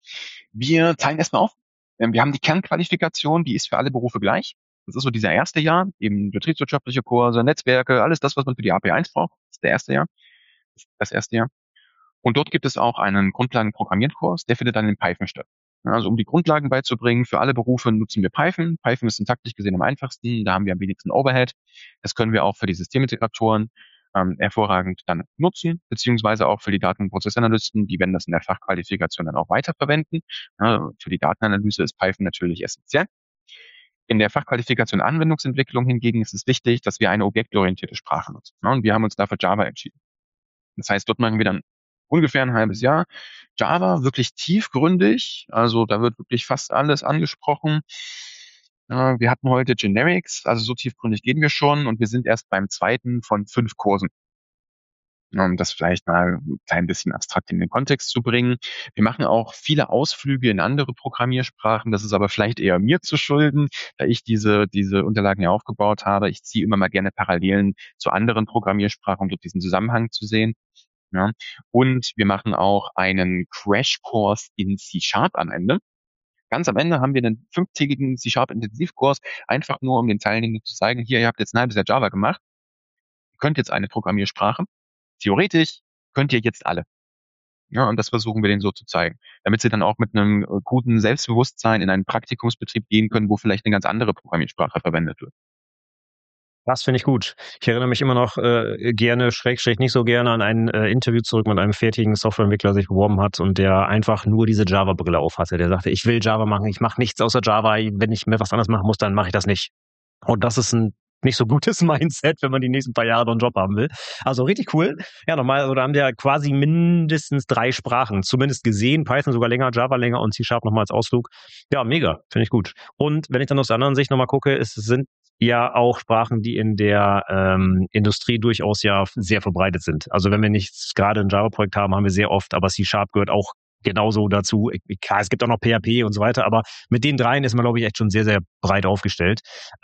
Wir teilen erstmal auf. Wir haben die Kernqualifikation, die ist für alle Berufe gleich. Das ist so dieser erste Jahr, eben betriebswirtschaftliche Kurse, Netzwerke, alles das, was man für die AP1 braucht. Das ist der erste Jahr. Das erste Jahr. Und dort gibt es auch einen Grundlagen-Programmierkurs, der findet dann in Python statt. Ja, also um die Grundlagen beizubringen, für alle Berufe nutzen wir Python. Python ist syntaktisch gesehen am einfachsten, da haben wir am wenigsten Overhead. Das können wir auch für die Systemintegratoren hervorragend dann nutzen, beziehungsweise auch für die Datenprozessanalysten, die werden das in der Fachqualifikation dann auch weiterverwenden. Ja, für die Datenanalyse ist Python natürlich essentiell. In der Fachqualifikation Anwendungsentwicklung hingegen ist es wichtig, dass wir eine objektorientierte Sprache nutzen. Ja, und wir haben uns da für Java entschieden. Das heißt, dort machen wir dann ungefähr ein halbes Jahr Java, wirklich tiefgründig. Also da wird wirklich fast alles angesprochen. Wir hatten heute Generics, also so tiefgründig gehen wir schon und wir sind erst beim zweiten von 5 Kursen. um das vielleicht mal ein klein bisschen abstrakt in den Kontext zu bringen. Wir machen auch viele Ausflüge in andere Programmiersprachen. Das ist aber vielleicht eher mir zu schulden, da ich diese Unterlagen ja aufgebaut habe. Ich ziehe immer mal gerne Parallelen zu anderen Programmiersprachen, um dort diesen Zusammenhang zu sehen. Ja. Und wir machen auch einen Crashkurs in C-Sharp am Ende. Ganz am Ende haben wir einen 5-tägigen C-Sharp-Intensivkurs, einfach nur, um den Teilnehmern zu zeigen, hier, ihr habt jetzt ein halbes Jahr Java gemacht, ihr könnt jetzt eine Programmiersprache. Theoretisch könnt ihr jetzt alle. Ja, und das versuchen wir denen so zu zeigen, damit sie dann auch mit einem guten Selbstbewusstsein in einen Praktikumsbetrieb gehen können, wo vielleicht eine ganz andere Programmiersprache verwendet wird. Das finde ich gut. Ich erinnere mich immer noch gerne, schrägstrich nicht so gerne an ein Interview zurück mit einem fertigen Softwareentwickler, der sich beworben hat und der einfach nur diese Java-Brille aufhatte. Der sagte, ich will Java machen, ich mache nichts außer Java. Wenn ich mir was anderes machen muss, dann mache ich das nicht. Und das ist ein nicht so gutes Mindset, wenn man die nächsten paar Jahre noch einen Job haben will. Also richtig cool. Ja, nochmal, also da haben wir quasi mindestens 3 Sprachen zumindest gesehen. Python sogar länger, Java länger und C# nochmal als Ausflug. Ja, mega. Finde ich gut. Und wenn ich dann aus der anderen Sicht nochmal gucke, es sind ja auch Sprachen, die in der Industrie durchaus ja sehr verbreitet sind. Also wenn wir nicht gerade ein Java-Projekt haben, haben wir sehr oft, aber C# gehört auch genauso dazu. Klar, es gibt auch noch PHP und so weiter, aber mit den dreien ist man, glaube ich, echt schon sehr, sehr breit aufgestellt.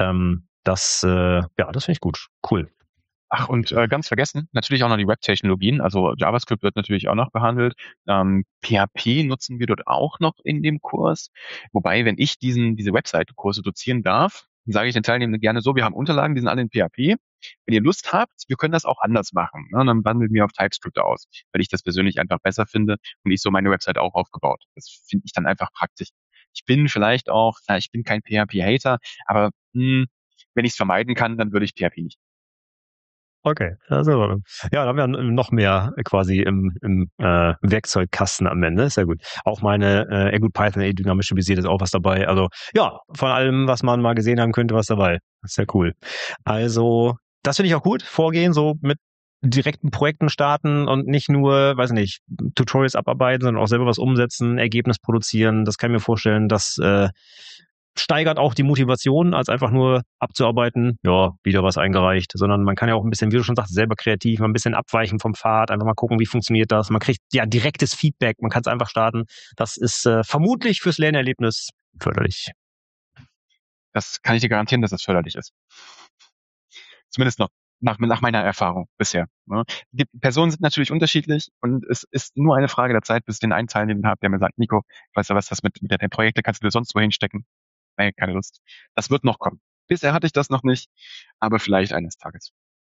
Das finde ich gut. Cool. Ach, und ganz vergessen, natürlich auch noch die Web-Technologien. Also JavaScript wird natürlich auch noch behandelt. PHP nutzen wir dort auch noch in dem Kurs. Wobei, wenn ich diese Webseite-Kurse dozieren darf, dann sage ich den Teilnehmern gerne so, wir haben Unterlagen, die sind alle in PHP. Wenn ihr Lust habt, wir können das auch anders machen. Ne? Dann wandeln wir auf TypeScript aus, weil ich das persönlich einfach besser finde und ich so meine Website auch aufgebaut. Das finde ich dann einfach praktisch. Ich bin vielleicht auch, ich bin kein PHP-Hater, aber wenn ich es vermeiden kann, dann würde ich PHP nicht. Okay, also ja, da haben wir noch mehr quasi im Werkzeugkasten am Ende. Ist ja gut. Auch meine gut, Python, dynamische Visier ist auch was dabei. Also ja, von allem, was man mal gesehen haben könnte, was dabei. Das ist ja cool. Also das finde ich auch gut. Vorgehen so mit direkten Projekten starten und nicht nur, weiß nicht, Tutorials abarbeiten, sondern auch selber was umsetzen, Ergebnis produzieren. Das kann ich mir vorstellen, dass steigert auch die Motivation, als einfach nur abzuarbeiten, ja, wieder was eingereicht, sondern man kann ja auch ein bisschen, wie du schon sagst, selber kreativ, mal ein bisschen abweichen vom Pfad, einfach mal gucken, wie funktioniert das. Man kriegt ja direktes Feedback, man kann es einfach starten. Das ist vermutlich fürs Lernerlebnis förderlich. Das kann ich dir garantieren, dass das förderlich ist. Zumindest noch nach meiner Erfahrung bisher. Ne? Die Personen sind natürlich unterschiedlich und es ist nur eine Frage der Zeit, bis ich den einen Teilnehmer habe, der mir sagt, Nico, weißt du was, das mit den Projekten kannst du dir sonst wo hinstecken. Nee, keine Lust. Das wird noch kommen. Bisher hatte ich das noch nicht, aber vielleicht eines Tages.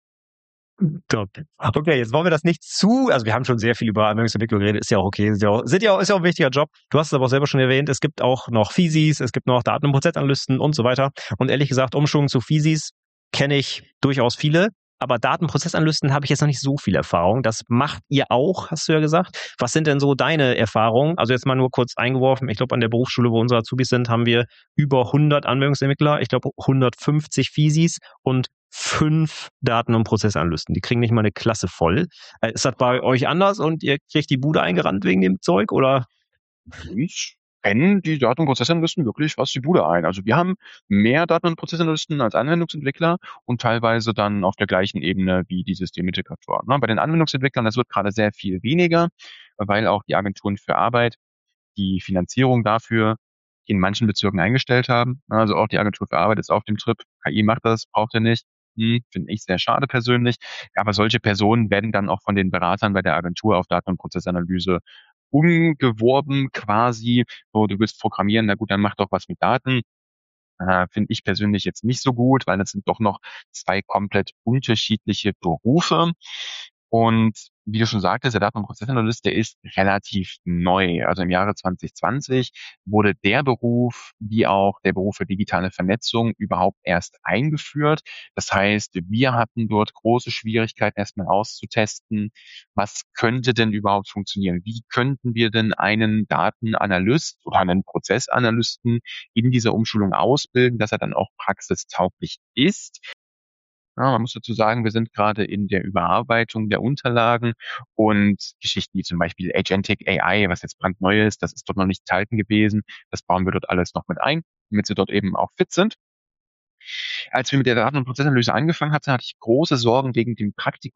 Top. Okay, jetzt wollen wir das nicht also wir haben schon sehr viel über Anwendungsentwicklung geredet, ist ja auch okay, ist ja auch ein wichtiger Job. Du hast es aber auch selber schon erwähnt, es gibt auch noch FISIs, es gibt noch Daten- und Prozessanalysten und so weiter. Und ehrlich gesagt, Umschulungen zu FISIs kenne ich durchaus viele, aber Datenprozessanalysten habe ich jetzt noch nicht so viel Erfahrung. Das macht ihr auch, hast du ja gesagt. Was sind denn so deine Erfahrungen? Also jetzt mal nur kurz eingeworfen. Ich glaube, an der Berufsschule, wo unsere Azubis sind, haben wir über 100 Anwendungsentwickler, ich glaube 150 FISIs und 5 Daten- und Prozessanalysten. Die kriegen nicht mal eine Klasse voll. Ist das bei euch anders und ihr kriegt die Bude eingerannt wegen dem Zeug oder? Ich kenne die Daten- und Prozessanalysten wirklich fast die Bude ein. Also wir haben mehr Daten- und Prozessanalysten als Anwendungsentwickler und teilweise dann auf der gleichen Ebene wie die Systemintegratoren. Ne? Bei den Anwendungsentwicklern, das wird gerade sehr viel weniger, weil auch die Agenturen für Arbeit die Finanzierung dafür in manchen Bezirken eingestellt haben. Also auch die Agentur für Arbeit ist auf dem Trip. KI macht das, braucht ihr nicht. Finde ich sehr schade persönlich. Aber solche Personen werden dann auch von den Beratern bei der Agentur auf Daten- und Prozessanalyse umgeworben quasi. So, du willst programmieren, na gut, dann mach doch was mit Daten. Finde ich persönlich jetzt nicht so gut, weil das sind doch noch 2 komplett unterschiedliche Berufe. Und wie du schon sagtest, der Daten- und Prozessanalyst, der ist relativ neu. Also im Jahre 2020 wurde der Beruf wie auch der Beruf für digitale Vernetzung überhaupt erst eingeführt. Das heißt, wir hatten dort große Schwierigkeiten, erstmal auszutesten, was könnte denn überhaupt funktionieren? Wie könnten wir denn einen Datenanalyst oder einen Prozessanalysten in dieser Umschulung ausbilden, dass er dann auch praxistauglich ist? Ja, man muss dazu sagen, wir sind gerade in der Überarbeitung der Unterlagen und Geschichten wie zum Beispiel Agentic AI, was jetzt brandneu ist, das ist dort noch nicht enthalten gewesen. Das bauen wir dort alles noch mit ein, damit sie dort eben auch fit sind. Als wir mit der Daten- und Prozessanalyse angefangen hatten, hatte ich große Sorgen wegen dem Praktikum.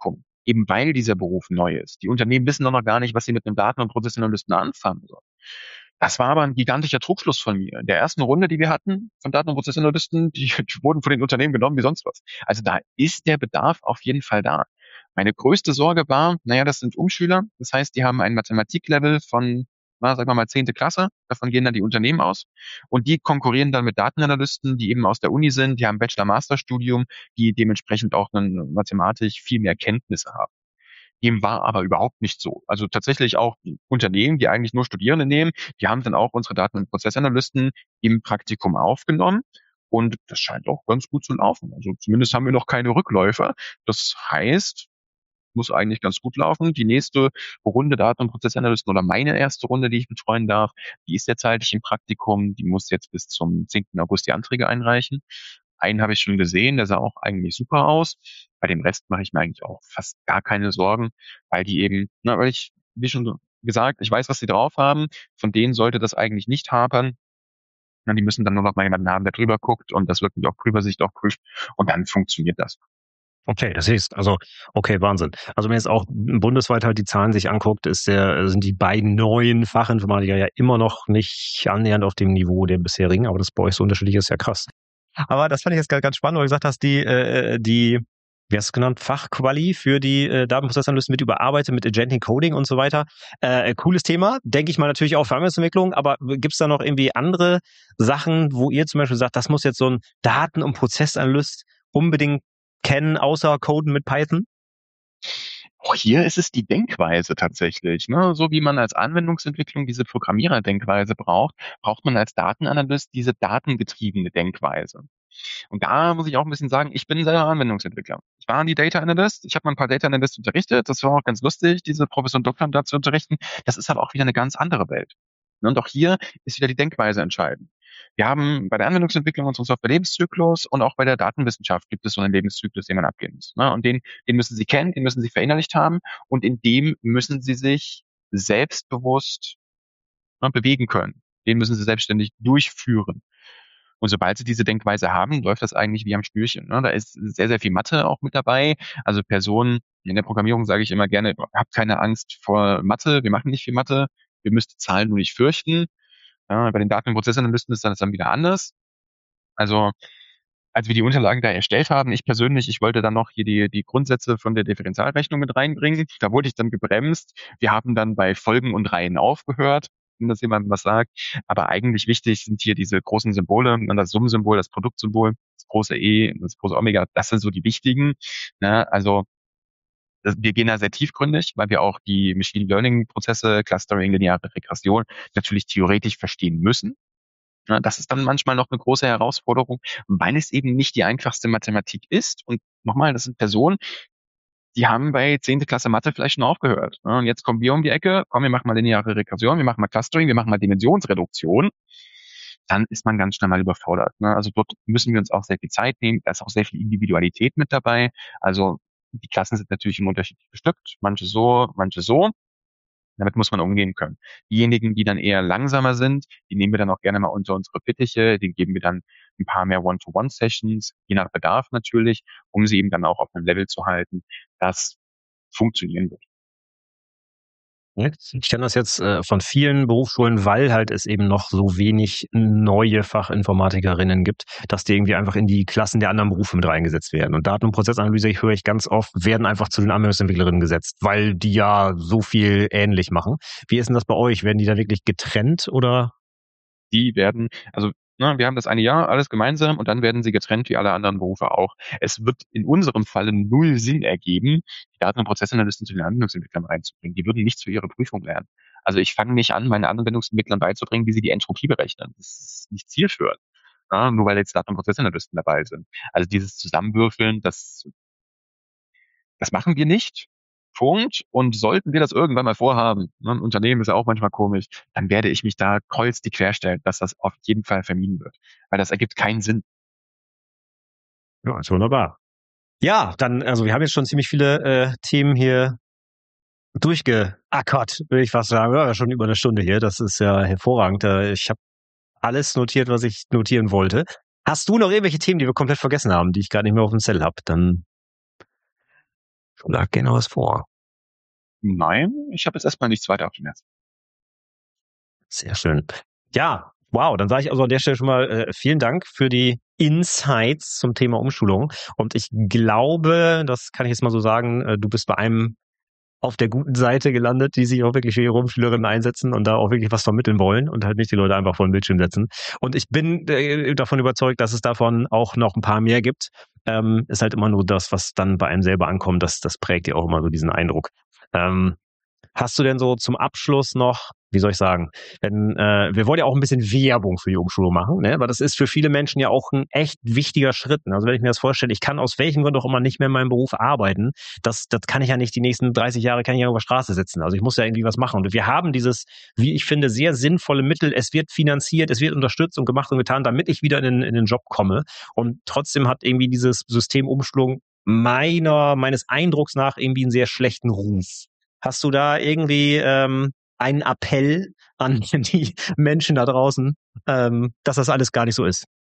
eben weil dieser Beruf neu ist. Die Unternehmen wissen noch gar nicht, was sie mit einem Daten- und Prozessanalysten anfangen sollen. Das war aber ein gigantischer Trugschluss von mir. In der ersten Runde, die wir hatten von Daten- und Prozessanalysten, die wurden von den Unternehmen genommen wie sonst was. Also da ist der Bedarf auf jeden Fall da. Meine größte Sorge war, naja, das sind Umschüler. Das heißt, die haben ein Mathematiklevel von, sagen wir mal, 10. Klasse. Davon gehen dann die Unternehmen aus. Und die konkurrieren dann mit Datenanalysten, die eben aus der Uni sind, die haben Bachelor-Master-Studium, die dementsprechend auch dann mathematisch viel mehr Kenntnisse haben. Dem war aber überhaupt nicht so. Also tatsächlich auch Unternehmen, die eigentlich nur Studierende nehmen, die haben dann auch unsere Daten- und Prozessanalysten im Praktikum aufgenommen. Und das scheint auch ganz gut zu laufen. Also zumindest haben wir noch keine Rückläufer. Das heißt, muss eigentlich ganz gut laufen. Die nächste Runde Daten- und Prozessanalysten oder meine erste Runde, die ich betreuen darf, die ist derzeitig im Praktikum. Die muss jetzt bis zum 10. August die Anträge einreichen. Einen habe ich schon gesehen, der sah auch eigentlich super aus. Bei dem Rest mache ich mir eigentlich auch fast gar keine Sorgen, weil die eben, weil ich, wie schon gesagt, ich weiß, was sie drauf haben. Von denen sollte das eigentlich nicht hapern. Die müssen dann nur noch mal jemanden haben, der drüber guckt und das wirklich auf Prüfersicht auch prüft. Und dann funktioniert das. Okay, das heißt, also, okay, Wahnsinn. Also wenn man jetzt auch bundesweit halt die Zahlen sich anguckt, sind die beiden neuen Fachinformatiker ja immer noch nicht annähernd auf dem Niveau der bisherigen, aber das bei euch so unterschiedlich ist ja krass. Aber das fand ich jetzt ganz spannend, weil du gesagt hast, wie hast du es genannt, Fachquali für die Datenprozessanalysten wird überarbeitet mit Agentic Coding und so weiter. Cooles Thema, denke ich mal natürlich auch für Anwendungsentwicklung, aber gibt es da noch irgendwie andere Sachen, wo ihr zum Beispiel sagt, das muss jetzt so ein Daten- und Prozessanalyst unbedingt kennen, außer Coden mit Python? Auch hier ist es die Denkweise tatsächlich. Ne? So wie man als Anwendungsentwicklung diese Programmiererdenkweise braucht, braucht man als Datenanalyst diese datengetriebene Denkweise. Und da muss ich auch ein bisschen sagen, ich bin selber Anwendungsentwickler. Ich war die Data Analyst, ich habe mal ein paar Data Analysts unterrichtet, das war auch ganz lustig, diese Professor und Doktor da zu unterrichten. Das ist aber auch wieder eine ganz andere Welt. Und auch hier ist wieder die Denkweise entscheidend. Wir haben bei der Anwendungsentwicklung unseren Software-Lebenszyklus und auch bei der Datenwissenschaft gibt es so einen Lebenszyklus, den man abgehen muss. Ne? Und den müssen Sie kennen, den müssen Sie verinnerlicht haben und in dem müssen Sie sich selbstbewusst bewegen können. Den müssen Sie selbstständig durchführen. Und sobald sie diese Denkweise haben, läuft das eigentlich wie am Schnürchen. Ne? Da ist sehr, sehr viel Mathe auch mit dabei. Also Personen in der Programmierung sage ich immer gerne, habt keine Angst vor Mathe, wir machen nicht viel Mathe, wir müsst Zahlen nur nicht fürchten. Ja, bei den Daten- und Prozessanalysten ist das dann wieder anders. Also als wir die Unterlagen da erstellt haben, ich persönlich, ich wollte dann noch hier die Grundsätze von der Differentialrechnung mit reinbringen. Da wurde ich dann gebremst. Wir haben dann bei Folgen und Reihen aufgehört, wenn das jemand was sagt. Aber eigentlich wichtig sind hier diese großen Symbole, und das Summensymbol, das Produktsymbol, das große E, das große Omega. Das sind so die wichtigen. Ne? Also wir gehen da sehr tiefgründig, weil wir auch die Machine Learning Prozesse, Clustering, lineare Regression natürlich theoretisch verstehen müssen. Ja, das ist dann manchmal noch eine große Herausforderung, weil es eben nicht die einfachste Mathematik ist. Und nochmal, das sind Personen, die haben bei 10. Klasse Mathe vielleicht schon aufgehört. Ja, und jetzt kommen wir um die Ecke, komm, wir machen mal lineare Regression, wir machen mal Clustering, wir machen mal Dimensionsreduktion. Dann ist man ganz schnell mal überfordert. Ne? Also dort müssen wir uns auch sehr viel Zeit nehmen. Da ist auch sehr viel Individualität mit dabei. Also die Klassen sind natürlich immer unterschiedlich bestückt. Manche so, manche so. Damit muss man umgehen können. Diejenigen, die dann eher langsamer sind, die nehmen wir dann auch gerne mal unter unsere Fittiche, die geben wir dann ein paar mehr One-to-One-Sessions, je nach Bedarf natürlich, um sie eben dann auch auf einem Level zu halten, das funktionieren wird. Ich kenne das jetzt von vielen Berufsschulen, weil halt es eben noch so wenig neue Fachinformatikerinnen gibt, dass die irgendwie einfach in die Klassen der anderen Berufe mit reingesetzt werden. Und Daten- und Prozessanalyse, ich höre ich ganz oft, werden einfach zu den Anwendungsentwicklerinnen gesetzt, weil die ja so viel ähnlich machen. Wie ist denn das bei euch? Werden die da wirklich getrennt oder? Die werden, also wir haben das eine Jahr alles gemeinsam und dann werden sie getrennt wie alle anderen Berufe auch. Es wird in unserem Falle null Sinn ergeben, die Daten- und Prozessanalysten zu den Anwendungsentwicklern reinzubringen. Die würden nichts für ihre Prüfung lernen. Also ich fange nicht an, meinen Anwendungsentwicklern beizubringen, wie sie die Entropie berechnen. Das ist nicht zielführend. Ja, nur weil jetzt Daten- und Prozessanalysten dabei sind. Also dieses Zusammenwürfeln, das machen wir nicht. Punkt. Und sollten wir das irgendwann mal vorhaben, ne, ein Unternehmen ist ja auch manchmal komisch, dann werde ich mich da kreuzdig querstellen, dass das auf jeden Fall vermieden wird. Weil das ergibt keinen Sinn. Ja, ist wunderbar. Ja, dann, also wir haben jetzt schon ziemlich viele Themen hier durchgeackert, will ich fast sagen. Ja, schon über eine Stunde hier. Das ist ja hervorragend. Ich habe alles notiert, was ich notieren wollte. Hast du noch irgendwelche Themen, die wir komplett vergessen haben, die ich gerade nicht mehr auf dem Zettel habe? Dann Schlag gerne was vor. Nein, ich habe jetzt erstmal nichts weiter auf dem Herzen. Sehr schön. Ja, wow, dann sage ich also an der Stelle schon mal vielen Dank für die Insights zum Thema Umschulung. Und ich glaube, das kann ich jetzt mal so sagen, du bist bei einem auf der guten Seite gelandet, die sich auch wirklich für ihre Umschülerinnen einsetzen und da auch wirklich was vermitteln wollen und halt nicht die Leute einfach vor den Bildschirm setzen. Und ich bin davon überzeugt, dass es davon auch noch ein paar mehr gibt. Ist halt immer nur das, was dann bei einem selber ankommt, das prägt ja auch immer so diesen Eindruck. Hast du denn so zum Abschluss noch, wie soll ich sagen, wenn wir wollen ja auch ein bisschen Werbung für die Umschulung machen, ne? Weil das ist für viele Menschen ja auch ein echt wichtiger Schritt. Also wenn ich mir das vorstelle, ich kann aus welchem Grund auch immer nicht mehr in meinem Beruf arbeiten, das kann ich ja nicht die nächsten 30 Jahre kann ich ja auf der Straße sitzen. Also ich muss ja irgendwie was machen. Und wir haben dieses, wie ich finde, sehr sinnvolle Mittel. Es wird finanziert, es wird unterstützt und gemacht und getan, damit ich wieder in den Job komme. Und trotzdem hat irgendwie dieses System Umschulung meines Eindrucks nach irgendwie einen sehr schlechten Ruf. Hast du da irgendwie einen Appell an die Menschen da draußen, dass das alles gar nicht so ist?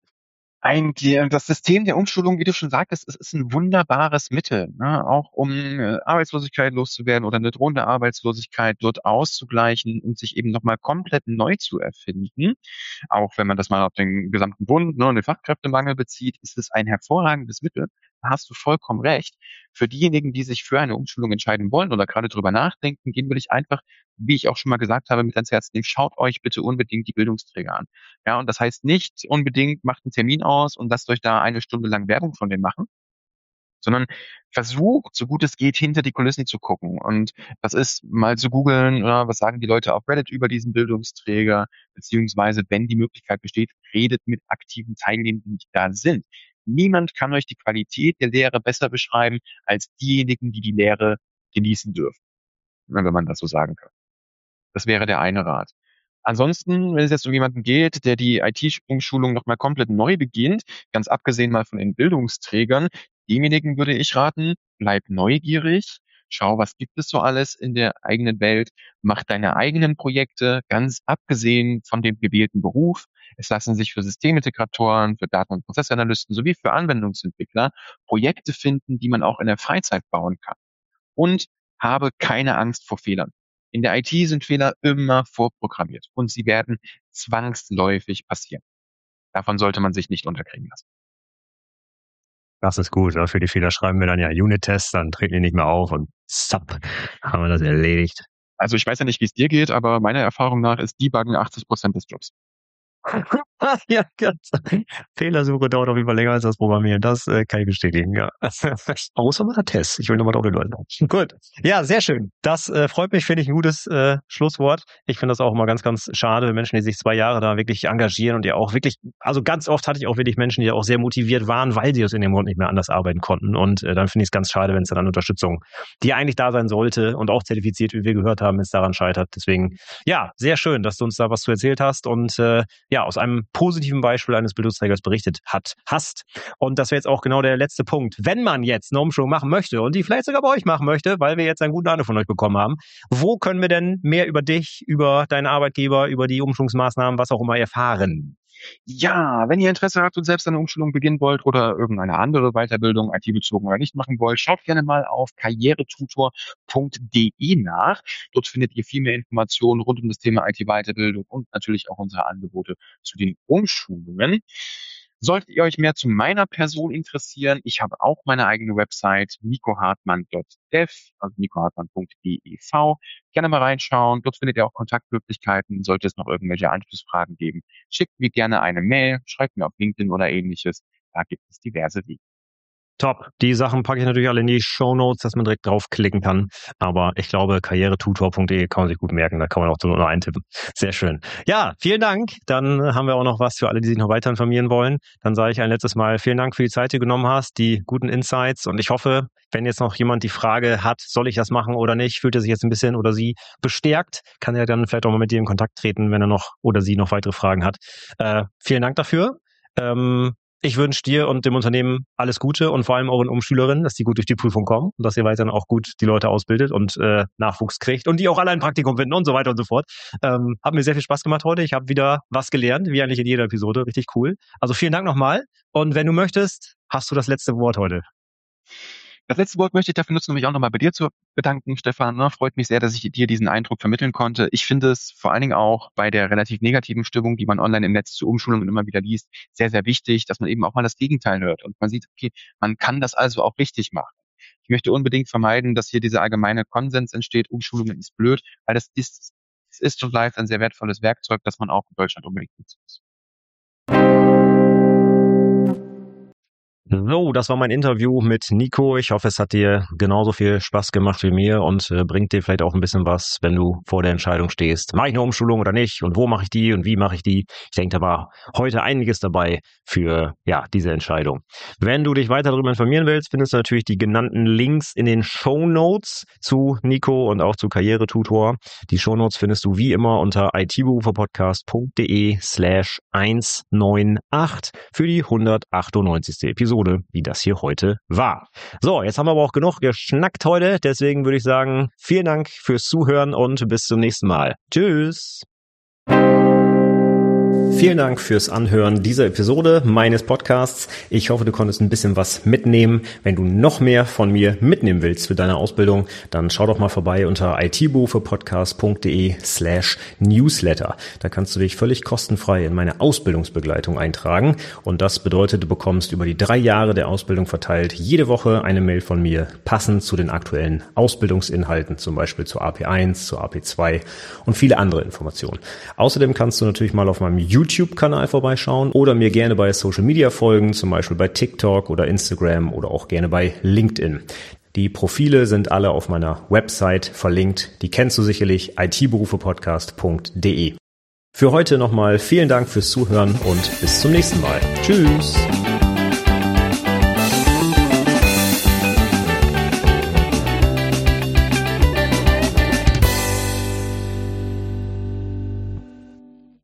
Das System der Umschulung, wie du schon sagtest, es ist ein wunderbares Mittel, ne? Auch um Arbeitslosigkeit loszuwerden oder eine drohende Arbeitslosigkeit dort auszugleichen und sich eben nochmal komplett neu zu erfinden. Auch wenn man das mal auf den gesamten Bund, ne, und den Fachkräftemangel bezieht, ist es ein hervorragendes Mittel. Da hast du vollkommen recht. Für diejenigen, die sich für eine Umschulung entscheiden wollen oder gerade drüber nachdenken, gehen will ich einfach, wie ich auch schon mal gesagt habe, mit ans Herz nehmen, schaut euch bitte unbedingt die Bildungsträger an. Ja, und das heißt nicht unbedingt, macht einen Termin aus und lasst euch da eine Stunde lang Werbung von denen machen, sondern versucht, so gut es geht, hinter die Kulissen zu gucken. Und das ist mal zu googeln, oder was sagen die Leute auf Reddit über diesen Bildungsträger, beziehungsweise, wenn die Möglichkeit besteht, redet mit aktiven Teilnehmenden, die da sind. Niemand kann euch die Qualität der Lehre besser beschreiben als diejenigen, die die Lehre genießen dürfen, wenn man das so sagen kann. Das wäre der eine Rat. Ansonsten, wenn es jetzt um jemanden geht, der die IT-Umschulung nochmal komplett neu beginnt, ganz abgesehen mal von den Bildungsträgern, demjenigen würde ich raten, bleib neugierig, schau, was gibt es so alles in der eigenen Welt, mach deine eigenen Projekte, ganz abgesehen von dem gewählten Beruf. Es lassen sich für Systemintegratoren, für Daten- und Prozessanalysten sowie für Anwendungsentwickler Projekte finden, die man auch in der Freizeit bauen kann. Und habe keine Angst vor Fehlern. In der IT sind Fehler immer vorprogrammiert und sie werden zwangsläufig passieren. Davon sollte man sich nicht unterkriegen lassen. Das ist gut. Für die Fehler schreiben wir dann ja Unit-Tests, dann treten die nicht mehr auf und zapp, haben wir das erledigt. Also ich weiß ja nicht, wie es dir geht, aber meiner Erfahrung nach ist Debuggen 80% des Jobs. Ja, ganz. Fehlersuche dauert auf jeden Fall länger als das Programmieren. Das kann ich bestätigen, ja. Außer mal der Test. Ich will nochmal drauf hinweisen. Gut. Ja, sehr schön. Das freut mich, finde ich, ein gutes Schlusswort. Ich finde das auch immer ganz, ganz schade, wenn Menschen, die sich 2 Jahre da wirklich engagieren und ja auch wirklich, also ganz oft hatte ich auch wirklich Menschen, die auch sehr motiviert waren, weil sie aus in dem Grund nicht mehr anders arbeiten konnten. Und dann finde ich es ganz schade, wenn es dann an Unterstützung, die eigentlich da sein sollte und auch zertifiziert, wie wir gehört haben, es daran scheitert. Deswegen, ja, sehr schön, dass du uns da was zu erzählt hast und ja, aus einem positiven Beispiel eines Bildungsträgers berichtet hast. Und das wäre jetzt auch genau der letzte Punkt. Wenn man jetzt eine Umschulung machen möchte und die vielleicht sogar bei euch machen möchte, weil wir jetzt einen guten Eindruck von euch bekommen haben, wo können wir denn mehr über dich, über deinen Arbeitgeber, über die Umschulungsmaßnahmen, was auch immer erfahren? Ja, wenn ihr Interesse habt und selbst eine Umschulung beginnen wollt oder irgendeine andere Weiterbildung, IT-bezogen oder nicht machen wollt, schaut gerne mal auf karrieretutor.de nach. Dort findet ihr viel mehr Informationen rund um das Thema IT-Weiterbildung und natürlich auch unsere Angebote zu den Umschulungen. Solltet ihr euch mehr zu meiner Person interessieren, ich habe auch meine eigene Website nicohartmann.dev, also nicohartmann.dev. Gerne mal reinschauen. Dort findet ihr auch Kontaktmöglichkeiten. Sollte es noch irgendwelche Anschlussfragen geben, schickt mir gerne eine Mail, schreibt mir auf LinkedIn oder ähnliches. Da gibt es diverse Wege. Top. Die Sachen packe ich natürlich alle in die Shownotes, dass man direkt draufklicken kann. Aber ich glaube, karrieretutor.de kann man sich gut merken. Da kann man auch so nur eintippen. Sehr schön. Ja, vielen Dank. Dann haben wir auch noch was für alle, die sich noch weiter informieren wollen. Dann sage ich ein letztes Mal vielen Dank für die Zeit, die du genommen hast, die guten Insights. Und ich hoffe, wenn jetzt noch jemand die Frage hat, soll ich das machen oder nicht, fühlt er sich jetzt ein bisschen oder sie bestärkt, kann er dann vielleicht auch mal mit dir in Kontakt treten, wenn er noch oder sie noch weitere Fragen hat. Vielen Dank dafür. Ich wünsche dir und dem Unternehmen alles Gute und vor allem euren Umschülerinnen, dass die gut durch die Prüfung kommen und dass ihr weiterhin auch gut die Leute ausbildet und Nachwuchs kriegt und die auch alle ein Praktikum finden und so weiter und so fort. Hat mir sehr viel Spaß gemacht heute. Ich habe wieder was gelernt, wie eigentlich in jeder Episode. Richtig cool. Also vielen Dank nochmal. Und wenn du möchtest, hast du das letzte Wort heute. Das letzte Wort möchte ich dafür nutzen, um mich auch nochmal bei dir zu bedanken, Stefan. Freut mich sehr, dass ich dir diesen Eindruck vermitteln konnte. Ich finde es vor allen Dingen auch bei der relativ negativen Stimmung, die man online im Netz zu Umschulungen immer wieder liest, sehr, sehr wichtig, dass man eben auch mal das Gegenteil hört und man sieht, okay, man kann das also auch richtig machen. Ich möchte unbedingt vermeiden, dass hier dieser allgemeine Konsens entsteht, Umschulungen ist blöd, weil es ist und bleibt ein sehr wertvolles Werkzeug, das man auch in Deutschland unbedingt nutzen muss. So, das war mein Interview mit Nico. Ich hoffe, es hat dir genauso viel Spaß gemacht wie mir und bringt dir vielleicht auch ein bisschen was, wenn du vor der Entscheidung stehst. Mache ich eine Umschulung oder nicht? Und wo mache ich die und wie mache ich die? Ich denke, da war heute einiges dabei für diese Entscheidung. Wenn du dich weiter darüber informieren willst, findest du natürlich die genannten Links in den Shownotes zu Nico und auch zu Karrieretutor. Die Shownotes findest du wie immer unter itberuferpodcast.de/198 für die 198. Episode, wie das hier heute war. So, jetzt haben wir aber auch genug geschnackt heute, deswegen würde ich sagen, vielen Dank fürs Zuhören und bis zum nächsten Mal. Tschüss! Vielen Dank fürs Anhören dieser Episode meines Podcasts. Ich hoffe, du konntest ein bisschen was mitnehmen. Wenn du noch mehr von mir mitnehmen willst für deine Ausbildung, dann schau doch mal vorbei unter itberufepodcast.de/newsletter. Da kannst du dich völlig kostenfrei in meine Ausbildungsbegleitung eintragen. Und das bedeutet, du bekommst über die 3 Jahre der Ausbildung verteilt jede Woche eine Mail von mir, passend zu den aktuellen Ausbildungsinhalten, zum Beispiel zur AP1, zur AP2 und viele andere Informationen. Außerdem kannst du natürlich mal auf meinem YouTube-Kanal vorbeischauen oder mir gerne bei Social Media folgen, zum Beispiel bei TikTok oder Instagram oder auch gerne bei LinkedIn. Die Profile sind alle auf meiner Website verlinkt. Die kennst du sicherlich, itberufepodcast.de. Für heute nochmal vielen Dank fürs Zuhören und bis zum nächsten Mal. Tschüss!